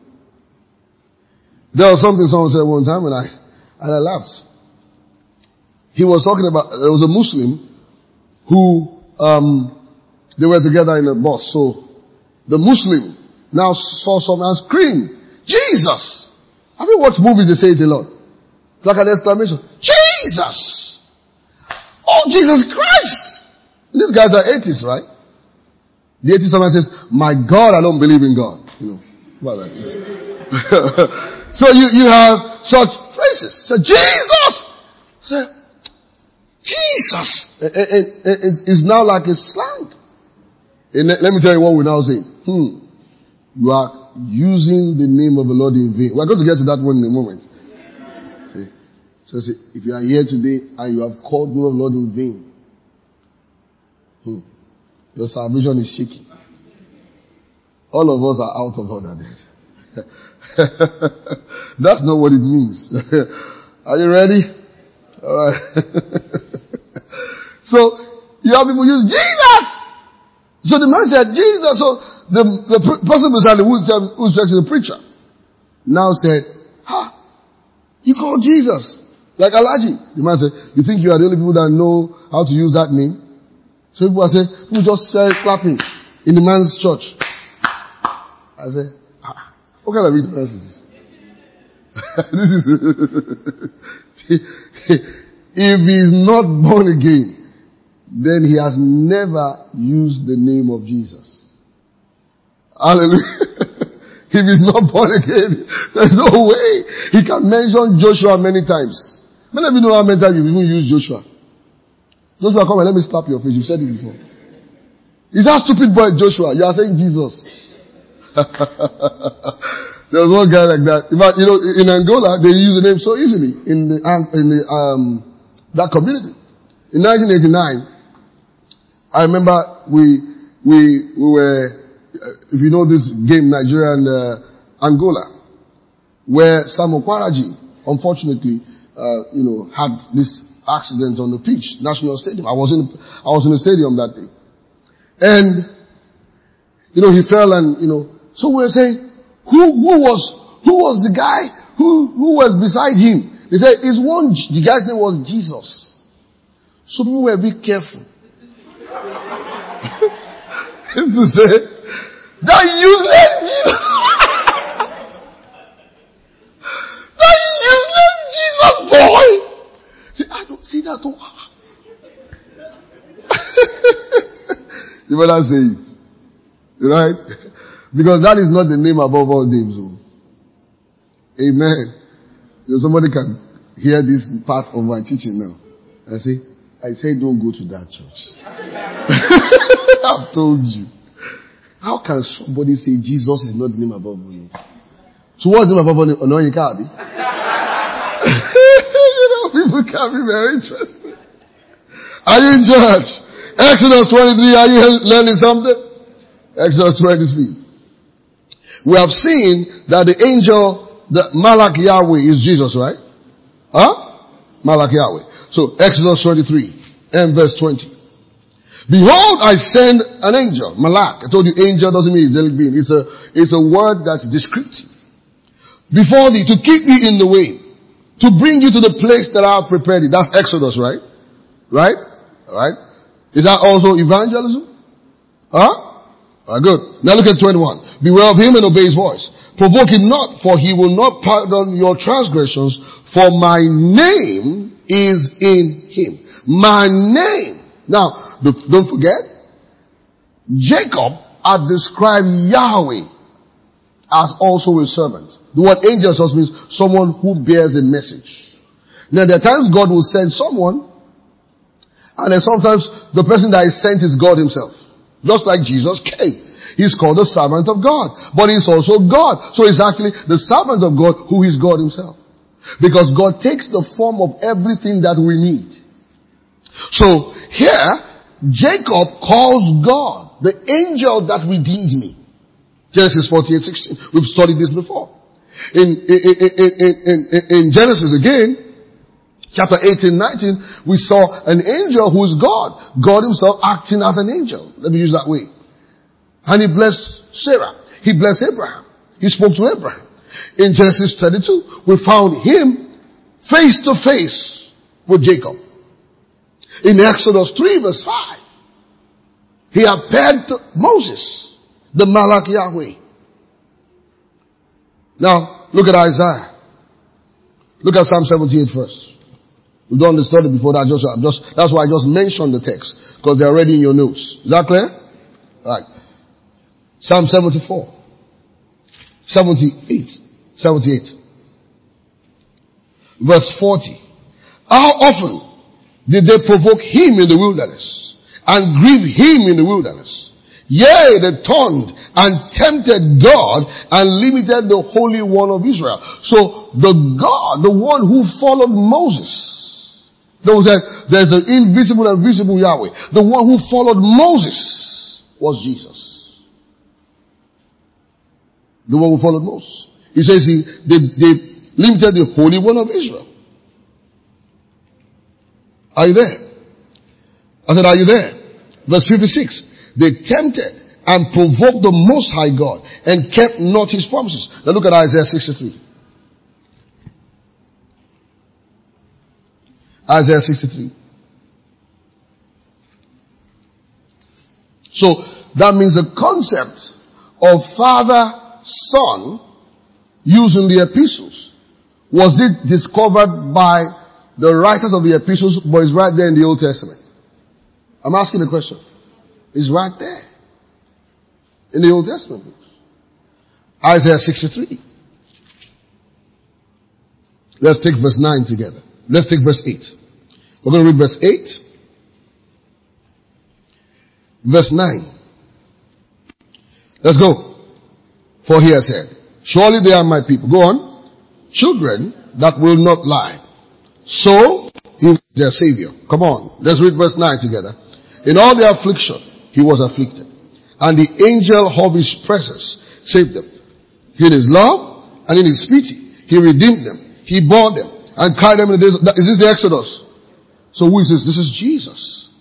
There was something someone said one time and I, and I laughed. He was talking about, there was a Muslim who, um, they were together in a bus. So the Muslim now saw someone scream, Jesus! Have you watched movies they say it a lot? It's like an exclamation. Jesus! Oh, Jesus Christ! These guys are atheists, right? The atheist sometimes says, my God, I don't believe in God. You know, about that. So you, you have such phrases. So Jesus! So, Jesus! It, it, it, it's now like a slang. And let me tell you what we now say. Hmm. You are using the name of the Lord in vain. We're going to get to that one in a moment. See? So see, if you are here today and you have called the name of the Lord in vain, hmm, your salvation is shaky. All of us are out of order then. That's not what it means. Are you ready? Alright. So, you have people use Jesus! So the man said, Jesus, so the, the person beside him who's, who's actually the preacher now said, ha, you call Jesus like Alaji. The man said, you think you are the only people that know how to use that name? So people are saying, people just started clapping in the man's church. I said, ah, what kind of ignorance is this? This is, if he's not born again, then he has never used the name of Jesus. Hallelujah. If he's not born again, there's no way he can mention Joshua many times. Many of you know how many times you've even used Joshua. Joshua, come and let me slap your face. You've said it before. Is that stupid boy Joshua? You are saying Jesus. There was one guy like that. In fact, you know, in Angola, they use the name so easily in the, in the, um, that community. In nineteen eighty-nine, I remember we, we, we were, if you know this game, Nigeria and uh, Angola, where Samuel Kwaraji, unfortunately, uh, you know, had this accident on the pitch, National Stadium. I was in, I was in the stadium that day. And, you know, he fell and, you know, so we were saying, who, who was, who was the guy who, who was beside him? They said, is one, the guy's name was Jesus. So people were a bit careful. To say, that useless Jesus! That useless Jesus boy! See, I don't see that. Oh. You better say it. Right? Because that is not the name above all names. Oh. Amen. You know, somebody can hear this part of my teaching now. I say, I say don't go to that church. I've told you. How can somebody say Jesus is not the name above all names? So what's the name above all names? No, you can't be. You know, people can be very interested. Are you in church? Exodus twenty-three, are you learning something? Exodus twenty-three. We have seen that the angel, the Malach Yahweh is Jesus, right? Huh? Malach Yahweh. So, Exodus twenty-three and verse twenty. Behold, I send an angel, Malach. I told you angel doesn't mean angelic being. It's a, it's a word that's descriptive. Before thee, to keep thee in the way, to bring you to the place that I have prepared thee. That's Exodus, right? Right? Alright? Is that also evangelism? Huh? Alright, good. Now look at twenty-one. Beware of him and obey his voice. Provoke him not, for he will not pardon your transgressions, for my name is in him. My name. Now, don't forget, Jacob had described Yahweh as also a servant. The word angel also means someone who bears a message. Now there are times God will send someone, and then sometimes the person that is sent is God himself. Just like Jesus came. He's called the servant of God. But he's also God. So he's actually the servant of God who is God himself. Because God takes the form of everything that we need. So here, Jacob calls God the angel that redeemed me. Genesis forty-eight sixteen. We've studied this before. In, in, in, in, in, in Genesis again, chapter eighteen, nineteen, we saw an angel who is God. God himself acting as an angel. Let me use that way. And he blessed Sarah. He blessed Abraham. He spoke to Abraham. In Genesis thirty-two, we found him face to face with Jacob. In Exodus three verse five, he appeared to Moses, the Malach Yahweh. Now, look at Isaiah. Look at Psalm seventy-eight first. We've done the study before that. Just, just, that's why I just mentioned the text, because they're already in your notes. Is that clear? Right. Psalm seventy-four. seventy-eight. seventy-eight. Verse forty. How often did they provoke him in the wilderness and grieve him in the wilderness? Yea, they turned and tempted God and limited the Holy One of Israel. So the God, the one who followed Moses, those that there's an invisible and visible Yahweh. The one who followed Moses was Jesus. The one who followed Moses. He says he, they, they limited the Holy One of Israel. Are you there? I said, are you there? Verse fifty-six. They tempted and provoked the Most High God and kept not his promises. Now look at Isaiah sixty-three. Isaiah sixty-three. So that means the concept of Father, Son, using the epistles. Was it discovered by the writers of the epistles, but it's right there in the Old Testament? I'm asking a question. It's right there in the Old Testament books. Isaiah sixty-three. Let's take verse nine together. Let's take verse eight. We're going to read verse eight. Verse nine. Let's go. For he has said, surely they are my people. Go on. Children that will not lie. So, he is their Savior. Come on. Let's read verse nine together. In all their affliction, he was afflicted. And the angel of his presence saved them. In his love and in his pity, he redeemed them. He bore them and carried them in the days. Is this the Exodus? So who is this? This is Jesus.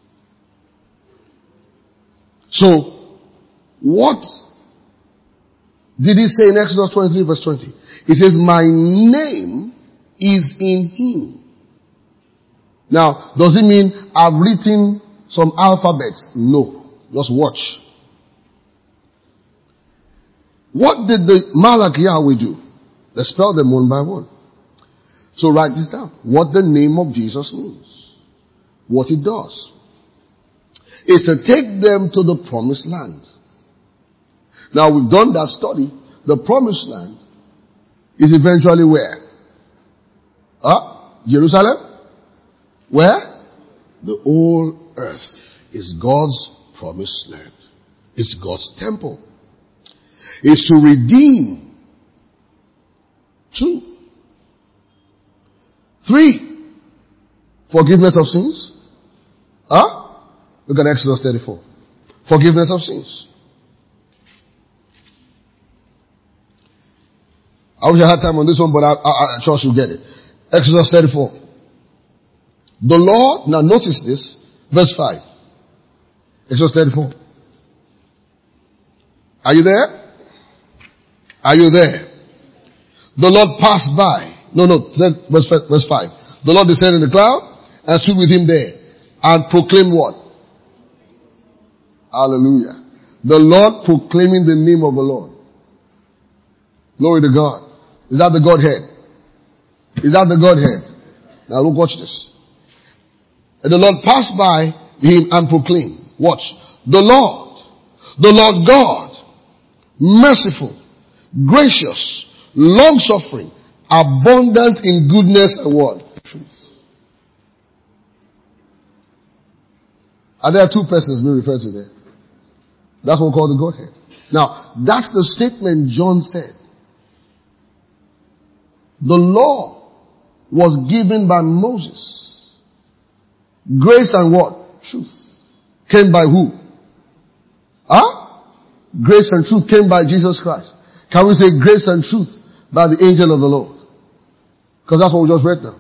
So, what did he say in Exodus twenty-three verse twenty? He says, my name is in him. Now, does it mean I've written some alphabets? No. Just watch. What did the Malach Yahweh do? Let's spell them one by one. So write this down. What the name of Jesus means. What it does. Is to take them to the promised land. Now we've done that study. The promised land is eventually where? Ah, Jerusalem? Where? The whole earth is God's promised land. It's God's temple. It's to redeem. Two. Three. Forgiveness of sins. Huh? Look at Exodus thirty-four. Forgiveness of sins. I wish I had time on this one, but I, I, I trust you'll get it. Exodus thirty-four. The Lord, now notice this, verse five. Exodus thirty-four. Are you there? Are you there? The Lord passed by. No, no, verse, verse five. The Lord descended in the cloud and stood with him there and proclaimed what? Hallelujah. The Lord proclaiming the name of the Lord. Glory to God. Is that the Godhead? Is that the Godhead? Now look, watch this. And the Lord passed by him and proclaimed. Watch. The Lord The Lord God, merciful, gracious, long-suffering, abundant in goodness and what? Truth. Are there two persons being referred to there? That's what we call the Godhead. Now, that's the statement John said. The law was given by Moses. Grace and what? Truth. Came by who? Huh? Grace and truth came by Jesus Christ. Can we say grace and truth by the angel of the Lord? Because that's what we just read now.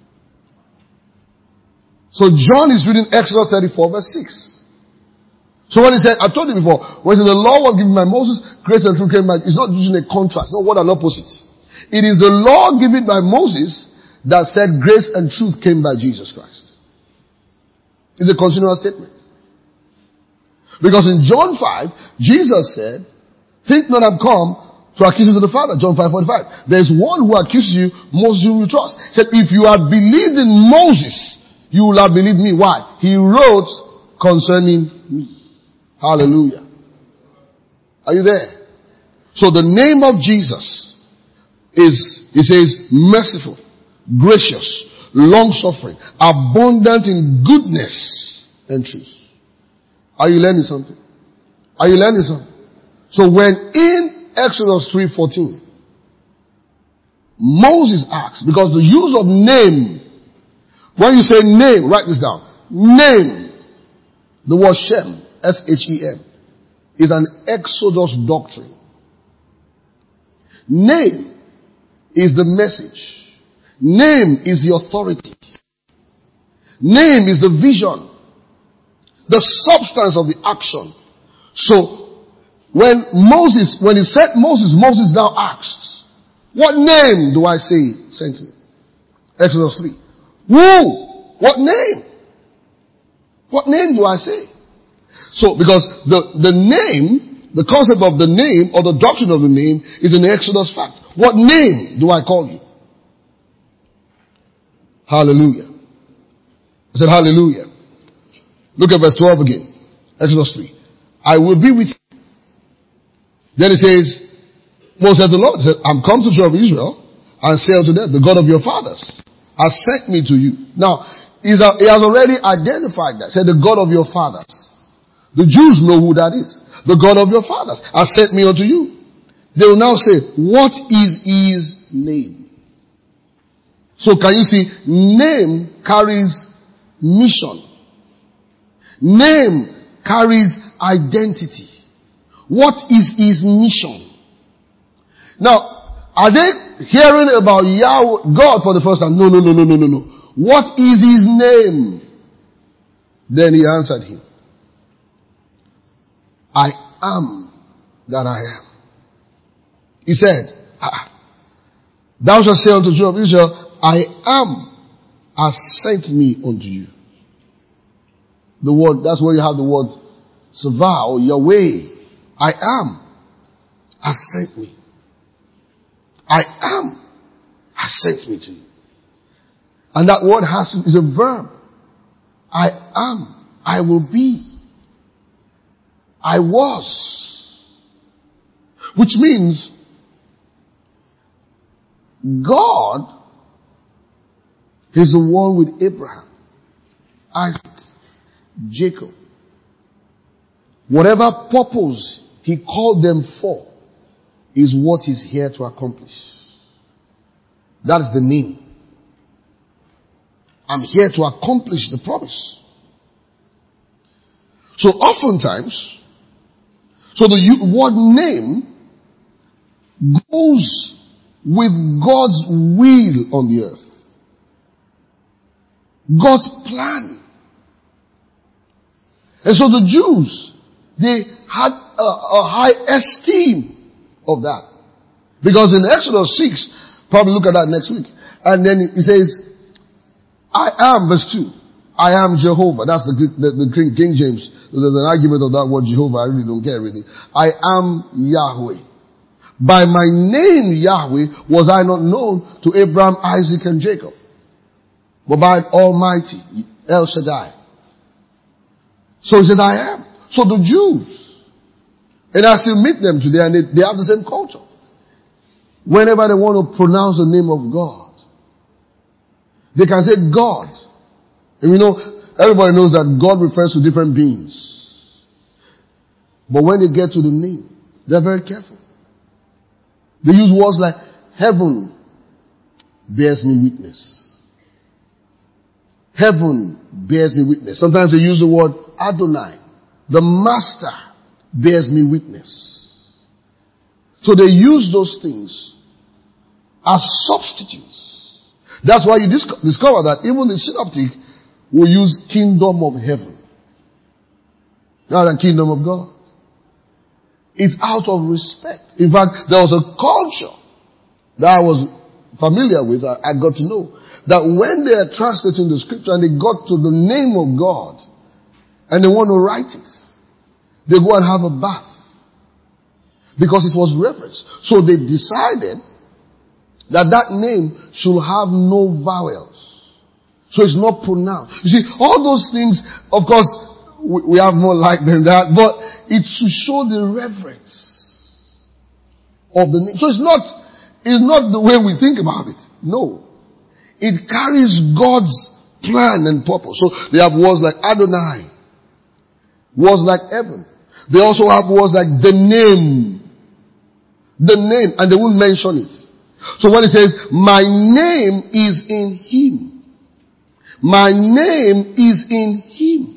So John is reading Exodus thirty-four verse six. So when he said, I told you before, when he said the law was given by Moses, grace and truth came by, it's not using a contrast, not what an opposite. It is the law given by Moses that said grace and truth came by Jesus Christ. It's a continuous statement. Because in John five, Jesus said, think not I've come to accuse you to the Father. John five forty-five. There's one who accuses you, Moses whom you trust. He said, if you had believed in Moses, you will have believed me. Why? He wrote concerning me. Hallelujah. Are you there? So the name of Jesus is, it says, merciful, gracious, long-suffering, abundant in goodness and truth. Are you learning something? Are you learning something? So when in Exodus three fourteen, Moses asks, because the use of name, when you say name, write this down. Name, the word Shem, S H E M, is an Exodus doctrine. Name is the message. Name is the authority. Name is the vision. The substance of the action. So, when Moses, when he said Moses, Moses now asked, what name do I say sent me? Exodus three. Who? What name? What name do I say? So, because the, the name, the concept of the name or the doctrine of the name is an Exodus fact. What name do I call you? Hallelujah. I said hallelujah. Look at verse twelve again. Exodus three. I will be with you. Then it says, Moses said to the Lord, said, I'm come to the children of Israel and say unto them, the God of your fathers has sent me to you. Now, he has already identified that. Said the God of your fathers. The Jews know who that is. The God of your fathers has sent me unto you. They will now say, what is his name? So can you see, name carries mission. Name carries identity. What is his mission? Now, are they hearing about Yahweh, God for the first time? No, no, no, no, no, no, no. What is his name? Then he answered him, I am that I am. He said, ah, thou shalt say unto the children of Israel, I am has sent me unto you. The word, that's where you have the word Savah or Yahweh. I am has sent me. I am has sent me to you. And that word has to, is a verb. I am. I will be. I was. Which means God is the one with Abraham, Isaac, Jacob. Whatever purpose he called them for is what he's here to accomplish. That is the name. I'm here to accomplish the promise. So oftentimes, so the word name goes with God's will on the earth. God's plan. And so the Jews, they had a, a high esteem of that. Because in Exodus six, probably look at that next week. And then it says, I am, verse two. I am Jehovah. That's the, the, the King James. There's an argument of that word Jehovah. I really don't care really. I am Yahweh. By my name Yahweh was I not known to Abraham, Isaac, and Jacob. But by Almighty, El Shaddai. So he said, I am. So the Jews, And I still meet them today, and they, they have the same culture. Whenever they want to pronounce the name of God, they can say God. And you know, everybody knows that God refers to different beings. But when they get to the name, they're very careful. They use words like, heaven bears me witness. Heaven bears me witness. Sometimes they use the word Adonai. The Master bears me witness. So they use those things as substitutes. That's why you disco- discover that even the synoptic will use kingdom of heaven rather than kingdom of God. It's out of respect. In fact, there was a culture that I was familiar with, I, I got to know, that when they are translating the scripture and they got to the name of God and they want to write it, they go and have a bath because it was reverence. So they decided that that name should have no vowels. So it's not pronounced. You see, all those things, of course, we, we have more light than that, but it's to show the reverence of the name. So it's not, it's not the way we think about it. No. It carries God's plan and purpose. So they have words like Adonai, words like heaven. They also have words like the name. The name, and they won't mention it. So when it says, my name is in him. My name is in him.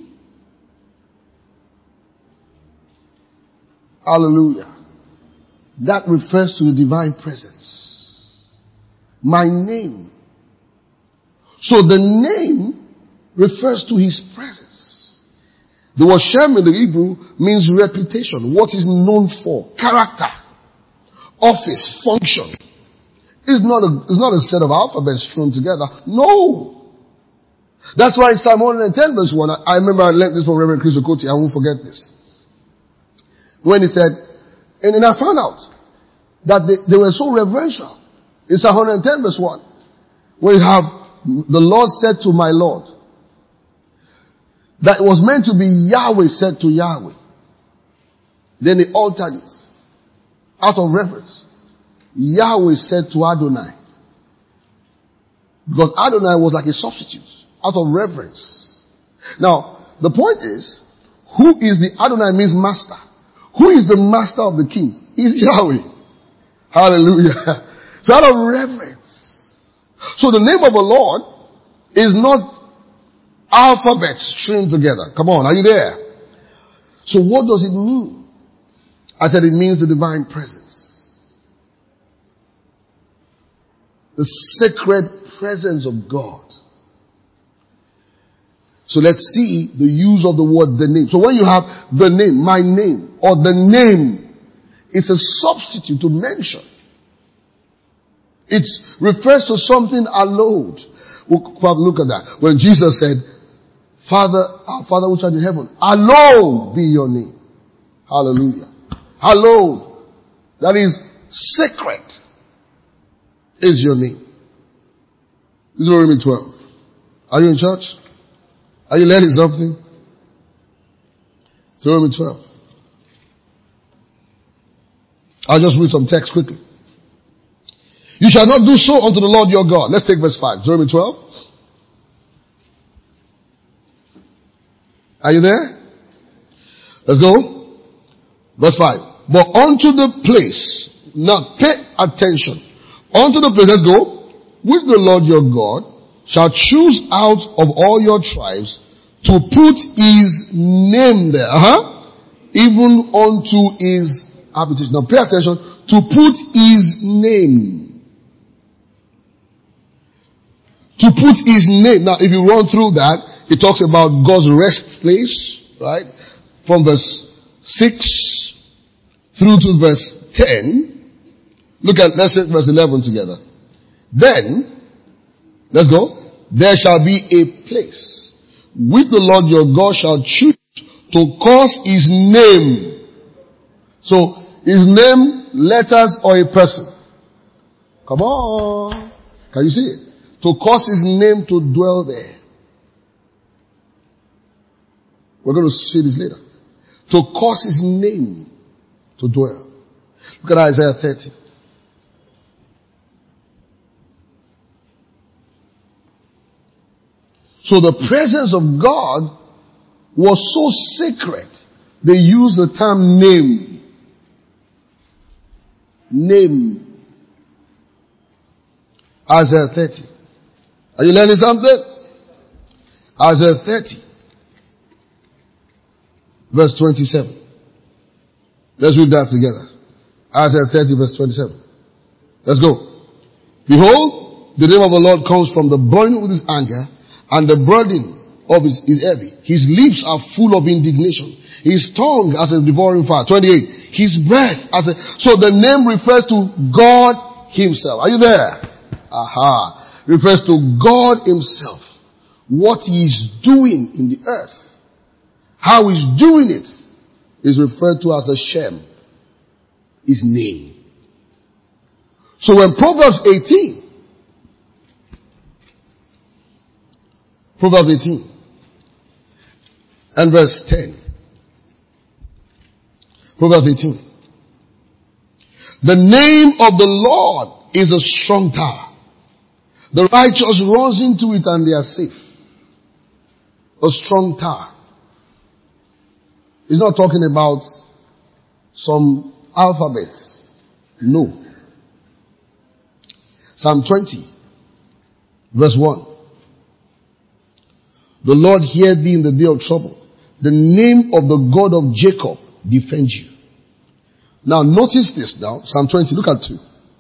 Hallelujah. That refers to the divine presence. My name. So the name refers to his presence. The word Shem in the Hebrew means reputation. What is known for. Character. Office. Function. It's not a, it's not a set of alphabets thrown together. No. That's why in Psalm one ten verse one, I, I remember I learned this from Reverend Chris Okoti. I won't forget this. When he said, and then I found out that they, they were so reverential. In Psalm one ten verse one, where you have, the Lord said to my Lord, that it was meant to be Yahweh said to Yahweh. Then they altered it. Out of reverence. Yahweh said to Adonai. Because Adonai was like a substitute. Out of reverence. Now, the point is, who is the Adonai means master. Who is the master of the king? He's Yahweh. Hallelujah. So out of reverence. So the name of the Lord is not alphabets stringed together. Come on, are you there? So what does it mean? I said it means the divine presence. The sacred presence of God. So let's see the use of the word the name. So when you have the name, my name, or the name, it's a substitute to mention. It refers to something allowed. We'll look at that. When Jesus said, Father, our Father which art in heaven, hallowed be your name. Hallelujah. Hallowed. That is sacred is your name. Deuteronomy twelve. Are you in church? Are you learning something? Deuteronomy twelve. I'll just read some text quickly. You shall not do so unto the Lord your God. Let's take verse five. Deuteronomy twelve. Are you there? Let's go. Verse five. But unto the place, now pay attention. Unto the place, let's go, which the Lord your God shall choose out of all your tribes to put his name there. Uh-huh. Even unto his habitation. Now pay attention. To put his name. To put his name. Now if you run through that, it talks about God's rest place, right? From verse six through to verse ten. Look at, let's read verse eleven together. Then, let's go. There shall be a place which the Lord your God shall choose to cause his name. So, his name, letters, or a person? Come on. Can you see it? To cause his name to dwell there. We're going to see this later. To cause his name. To dwell. Look at Isaiah thirty. So the presence of God was so sacred, they used the term name. Name. Isaiah thirty. Are you learning something? Isaiah thirty. Verse twenty-seven. Let's read that together. Isaiah thirty verse twenty-seven. Let's go. Behold, the name of the Lord comes from the burning with his anger, and the burden of his is heavy. His lips are full of indignation. His tongue as a devouring fire. twenty-eight. His breath as a... So the name refers to God himself. Are you there? Aha. Refers to God himself. What he is doing in the earth. How he's doing it is referred to as a Shem. His name. So when Proverbs eighteen, Proverbs eighteen and verse ten. Proverbs eighteen. The name of the Lord is a strong tower. The righteous runs into it and they are safe. A strong tower. He's not talking about some alphabets. No. Psalm twenty, verse one. The Lord hear thee in the day of trouble. The name of the God of Jacob defends you. Now notice this now. Psalm twenty, look at two.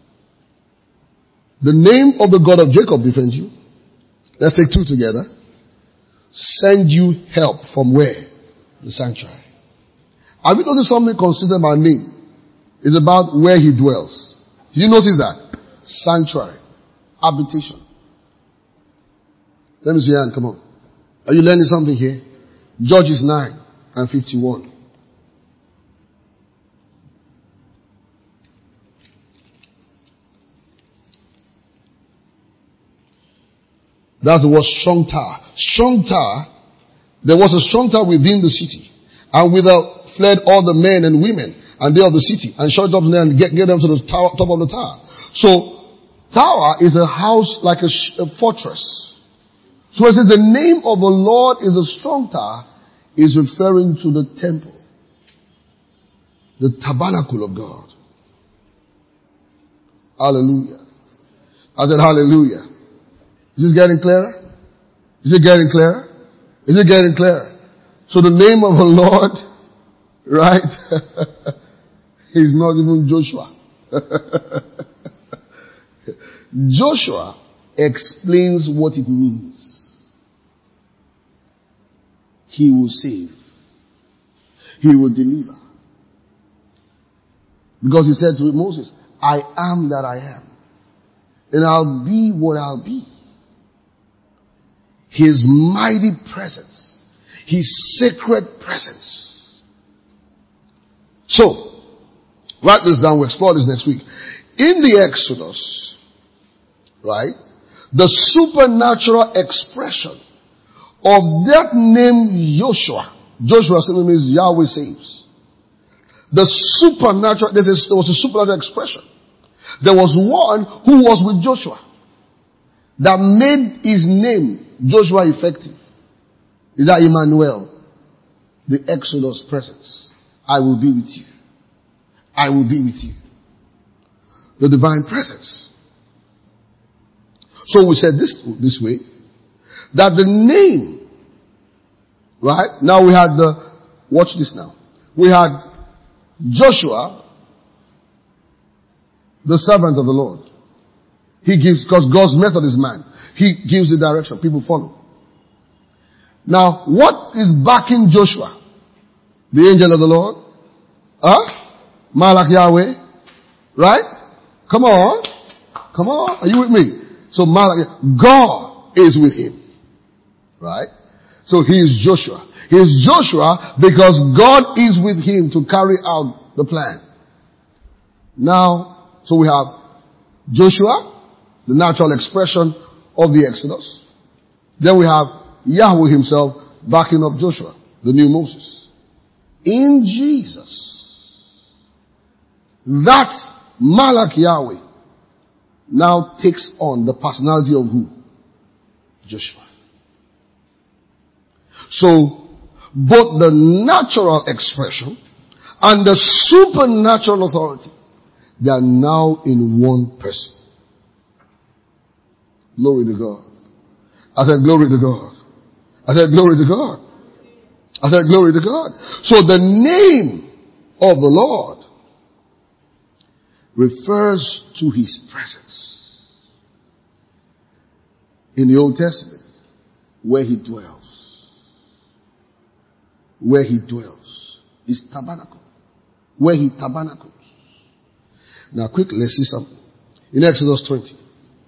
The name of the God of Jacob defends you. Let's take two together. Send you help from where? The sanctuary. Have you noticed something consistent about name? It's about where he dwells. Did you notice that? Sanctuary. Habitation. Let me see your hand, come on. Are you learning something here? Judges nine and fifty-one. That's the word strong tower. Strong tower. There was a strong tower within the city. And without fled all the men and women and they of the city and shut up there and get, get them to the tower, top of the tower. So, tower is a house like a, sh- a fortress. So it says the name of the Lord is a strong tower is referring to the temple. The tabernacle of God. Hallelujah. I said hallelujah. Is this getting clearer? Is it getting clearer? Is it getting clearer? So the name of the Lord, right, is not even Joshua. Joshua explains what it means. He will save. He will deliver. Because he said to Moses, I am that I am. And I'll be what I'll be. His mighty presence. His sacred presence. So, write this down. We'll explore this next week. In the Exodus, right, the supernatural expression of that name Joshua. Joshua simply means Yahweh saves. The supernatural, there was a supernatural expression. There was one who was with Joshua that made his name Joshua effective. Is that Emmanuel? The Exodus presence. I will be with you. I will be with you. The divine presence. So we said this, this way, that the name, right? Now we had the, watch this now. We had Joshua, the servant of the Lord. He gives, because God's method is man. He gives the direction. People follow. Now, what is backing Joshua? The angel of the Lord? Huh? Malach Yahweh? Right? Come on. Come on. Are you with me? So Malach, God is with him. Right? So he is Joshua. He is Joshua because God is with him to carry out the plan. Now, so we have Joshua, the natural expression of the Exodus. Then we have Yahweh himself backing up Joshua, the new Moses. In Jesus, that Malach Yahweh now takes on the personality of who? Joshua. So, both the natural expression and the supernatural authority, they are now in one person. Glory to God. I said glory to God. I said glory to God. I said glory to God. So the name of the Lord refers to his presence in the Old Testament, where he dwells. Where he dwells. His tabernacle. Where he tabernacles. Now quickly, let's see something. In Exodus twenty.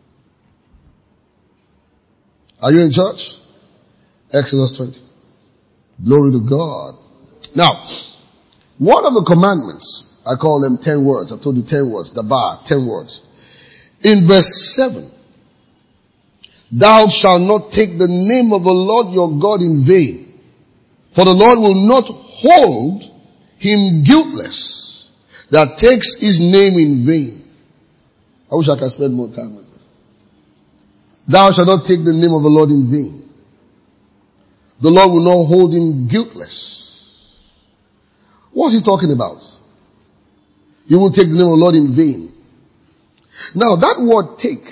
Are you in church? Exodus twenty. Glory to God. Now, one of the commandments, I call them ten words. I told you ten words. The bar, ten words. In verse seven, thou shalt not take the name of the Lord your God in vain, for the Lord will not hold him guiltless that takes his name in vain. I wish I could spend more time with this. Thou shalt not take the name of the Lord in vain. The Lord will not hold him guiltless. What's he talking about? You will take the name of the Lord in vain. Now that word take,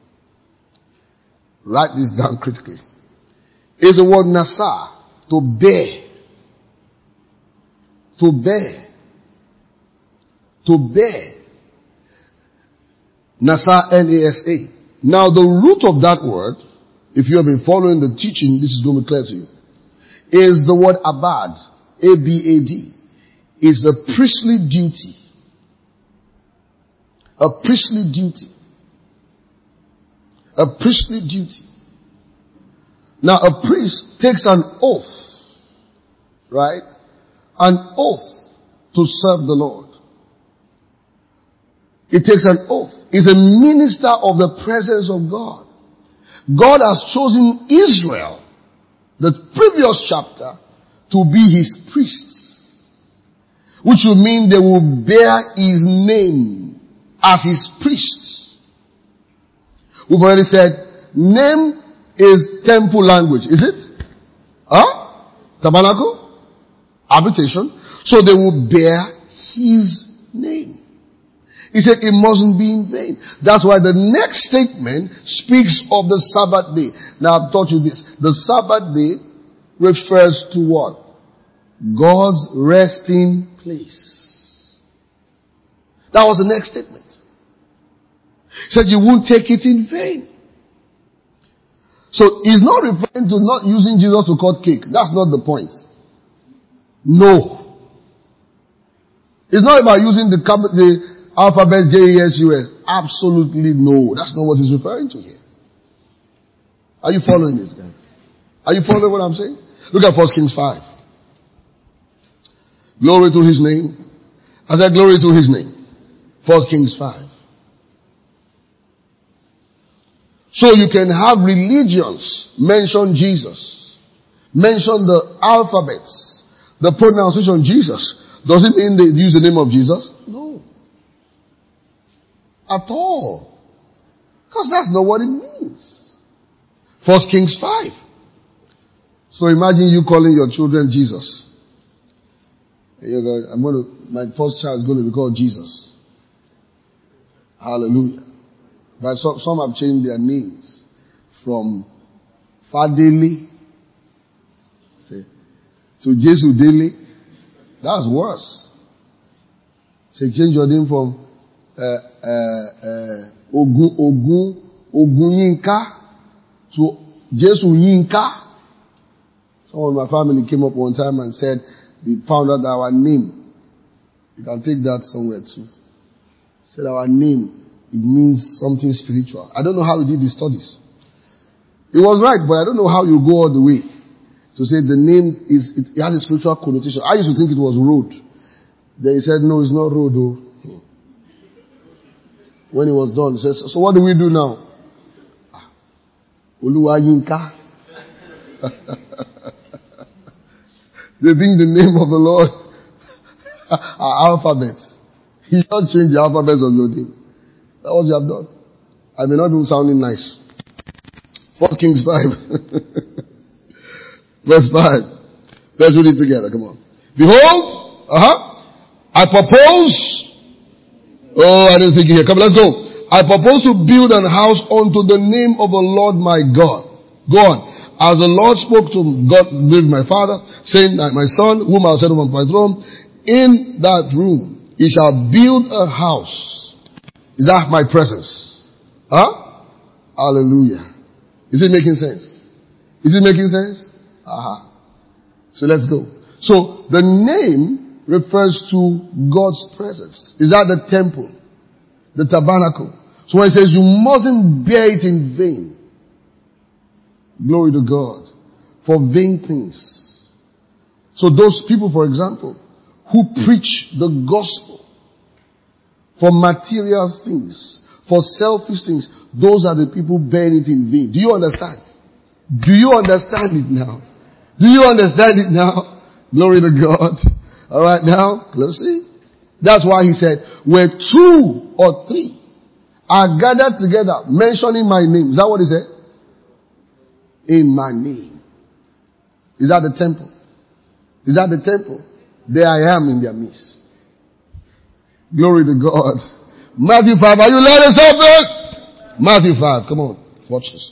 write this down critically, is the word nasa, to bear. To bear. To bear. Nasa, N A S A. Now the root of that word, if you have been following the teaching, this is going to be clear to you, is the word abad, A B A D. Is a priestly duty. A priestly duty. A priestly duty. Now a priest takes an oath, right? An oath to serve the Lord. It takes an oath. It's a minister of the presence of God. God has chosen Israel, the previous chapter, to be his priests, which will mean they will bear his name as his priests. We've already said, name is temple language, is it? Huh? Tabernacle? Habitation. So they will bear his name. He said it mustn't be in vain. That's why the next statement speaks of the Sabbath day. Now I've taught you this. The Sabbath day refers to what? God's resting place. That was the next statement. He said you won't take it in vain. So he's not referring to not using Jesus to cut cake. That's not the point. No. It's not about using the, the alphabet J E S U S. Absolutely no. That's not what he's referring to here. Are you following this, guys? Are you following what I'm saying? Look at First Kings five. Glory to his name. I said glory to his name. First Kings five. So you can have religions mention Jesus. Mention the alphabets. The pronunciation Jesus. Does it mean they use the name of Jesus? No. At all. Because that's not what it means. First Kings five. So imagine you calling your children Jesus. You go, I'm going to, my first child is going to be called Jesus. Hallelujah. But some, some have changed their names from Fadele to Jesu Dele. That's worse. So change your name from uh, uh, uh, Ogun Ogun Ogun Yinka to Jesu Yinka. Someone in my family came up one time and said they found out our name. You can take that somewhere too. Said our name, it means something spiritual. I don't know how he did the studies. It was right, but I don't know how you go all the way to say the name is, it, it has a spiritual connotation. I used to think it was road. Then he said, no, it's not road though. When it was done, he says, so what do we do now? Oluwa Yinka. They think the name of the Lord are alphabets. You just change the alphabets of your name. That's what you have done. I may not be sounding nice. First Kings five. Verse five. Let's read it together. Come on. Behold, uh-huh. I propose. Oh, I didn't think you here. Come, let's go. I propose to build an house unto the name of the Lord my God. Go on. As the Lord spoke to God, with my father, saying that my son, whom I will set upon my throne, in that room, he shall build a house. Is that my presence? Huh? Hallelujah. Is it making sense? Is it making sense? Aha. So let's go. So the name refers to God's presence. Is that the temple? The tabernacle. So when it says you mustn't bear it in vain. Glory to God. For vain things. So those people, for example, who preach the gospel for material things, for selfish things, those are the people bearing it in vain. Do you understand? Do you understand it now? Do you understand it now? Glory to God. All right, now, closely. That's why he said, where two or three are gathered together, mentioning my name. Is that what he said? In my name. Is that the temple? Is that the temple? There I am in their midst. Glory to God. Matthew five, are you learning something? Matthew five, come on, watch this.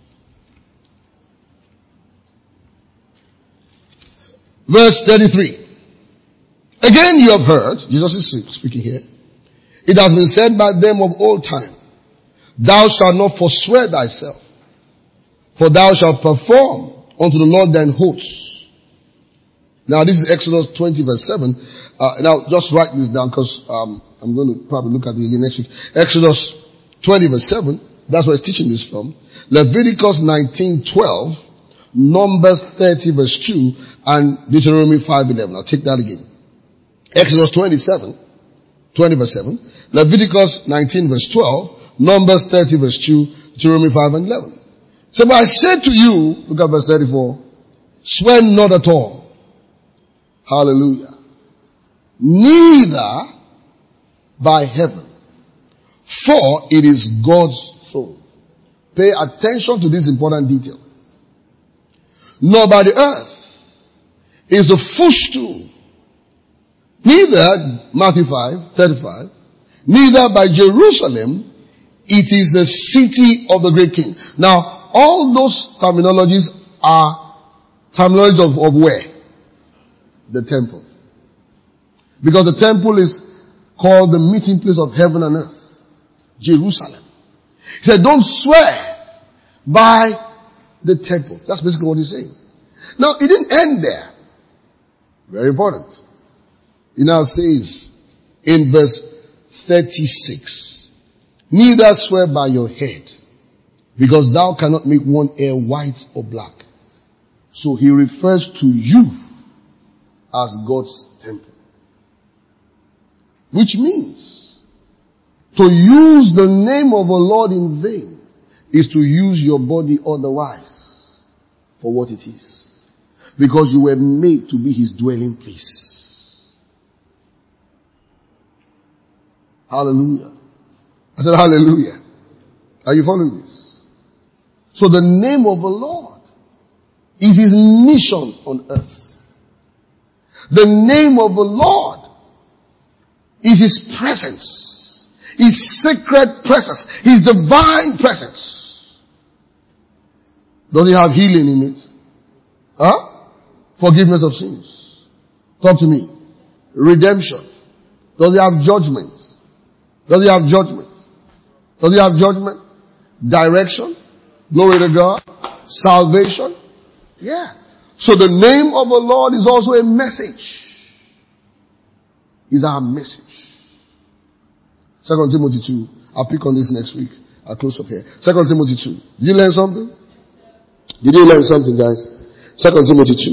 Verse thirty-three. Again you have heard, Jesus is speaking here, it has been said by them of old time, thou shalt not forswear thyself, for thou shalt perform unto the Lord thine hosts. Now this is Exodus twenty verse seven. Uh, now just write this down because um, I'm going to probably look at it again next week. Exodus twenty verse seven. That's where it's teaching this from. Leviticus nineteen twelve. Numbers thirty verse two. And Deuteronomy five eleven. I'll take that again. Exodus twenty-seven. twenty verse seven. Leviticus nineteen verse twelve. Numbers thirty verse two. Deuteronomy five and eleven. So but I say to you, look at verse thirty-four. Swear not at all. Hallelujah. Neither by heaven, for it is God's throne. Pay attention to this important detail. Nor by the earth is the footstool. Neither, Matthew five, thirty-five, neither by Jerusalem, it is the city of the great king. Now, all those terminologies are terminologies of, of where? The temple. Because the temple is called the meeting place of heaven and earth. Jerusalem. He said, don't swear by the temple. That's basically what he's saying. Now, it didn't end there. Very important. He now says in verse thirty-six, neither swear by your head, because thou cannot make one hair white or black. So he refers to you as God's temple. Which means to use the name of the Lord in vain is to use your body otherwise for what it is. Because you were made to be his dwelling place. Hallelujah. I said hallelujah. Are you following this? So the name of the Lord is his mission on earth. The name of the Lord is his presence. His sacred presence. His divine presence. Does he have healing in it? Huh? Forgiveness of sins. Talk to me. Redemption. Does he have judgment? Does he have judgment? Does he have judgment? Direction. Glory to God. Salvation. Yeah. So the name of the Lord is also a message. Is our message. Second Timothy two. I'll pick on this next week. I'll close up here. Second Timothy two. Did you learn something? Did you learn something, guys? Second Timothy two.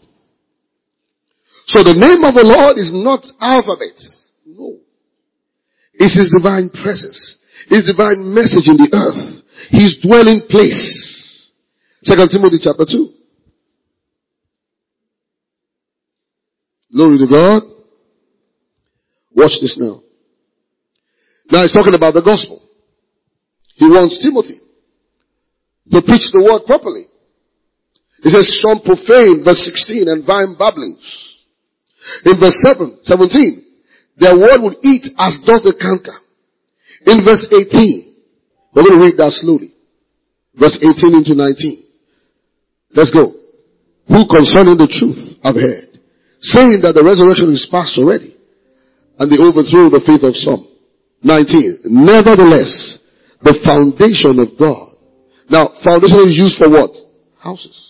So the name of the Lord is not alphabet. No. It's his divine presence. His divine message in the earth. His dwelling place. Second Timothy chapter two. Glory to God. Watch this now. Now he's talking about the gospel. He wants Timothy to preach the word properly. He says, some profane, verse sixteen, and vine babblings. In verse seven, seventeen, their word would eat as doth the canker. In verse eighteen, we're going to read that slowly. Verse eighteen into nineteen. Let's go. Who concerning the truth have heard, saying that the resurrection is past already, and the overthrow of the faith of some. nineteen. Nevertheless, the foundation of God. Now, foundation is used for what? Houses.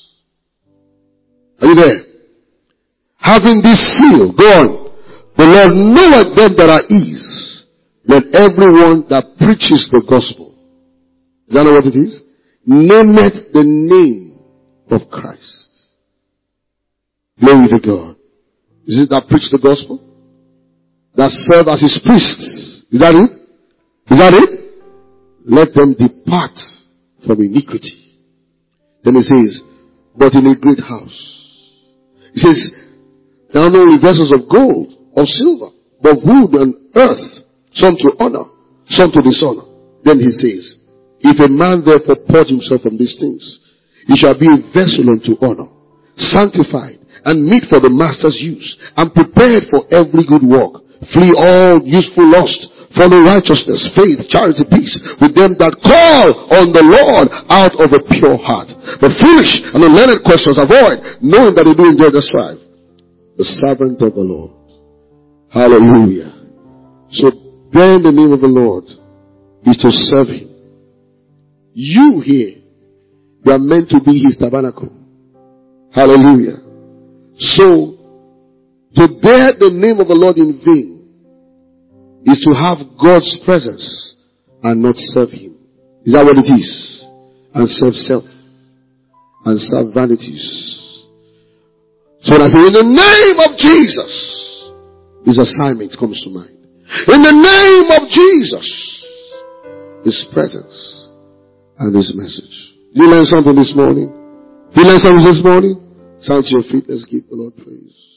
Are you there? Having this seal, go on. The Lord knoweth them that are his. Let everyone that preaches the gospel. Is that not what it is? Nameth the name of Christ. Glory to God. Is it that preach the gospel? That serve as his priests? Is that it? Is that it? Let them depart from iniquity. Then he says, but in a great house. He says, there are no only vessels of gold or silver, but wood and earth, some to honor, some to dishonor. Then he says, if a man therefore purge himself from these things, he shall be a vessel unto honor, sanctified, and meet for the master's use, and prepared for every good work. Flee all useful lust, follow righteousness, faith, charity, peace, with them that call on the Lord out of a pure heart. But foolish and unlearned questions avoid, knowing that they do enjoy the strife. The servant of the Lord. Hallelujah. So bearing the name of the Lord is to serve him. You here, you are meant to be his tabernacle. Hallelujah. So, to bear the name of the Lord in vain is to have God's presence and not serve him. Is that what it is? And serve self. And serve vanities. So when I say, in the name of Jesus, his assignment comes to mind. In the name of Jesus, his presence and his message. Did you learn something this morning? Did you learn something this morning? Stand to your feet. Let's give the Lord praise.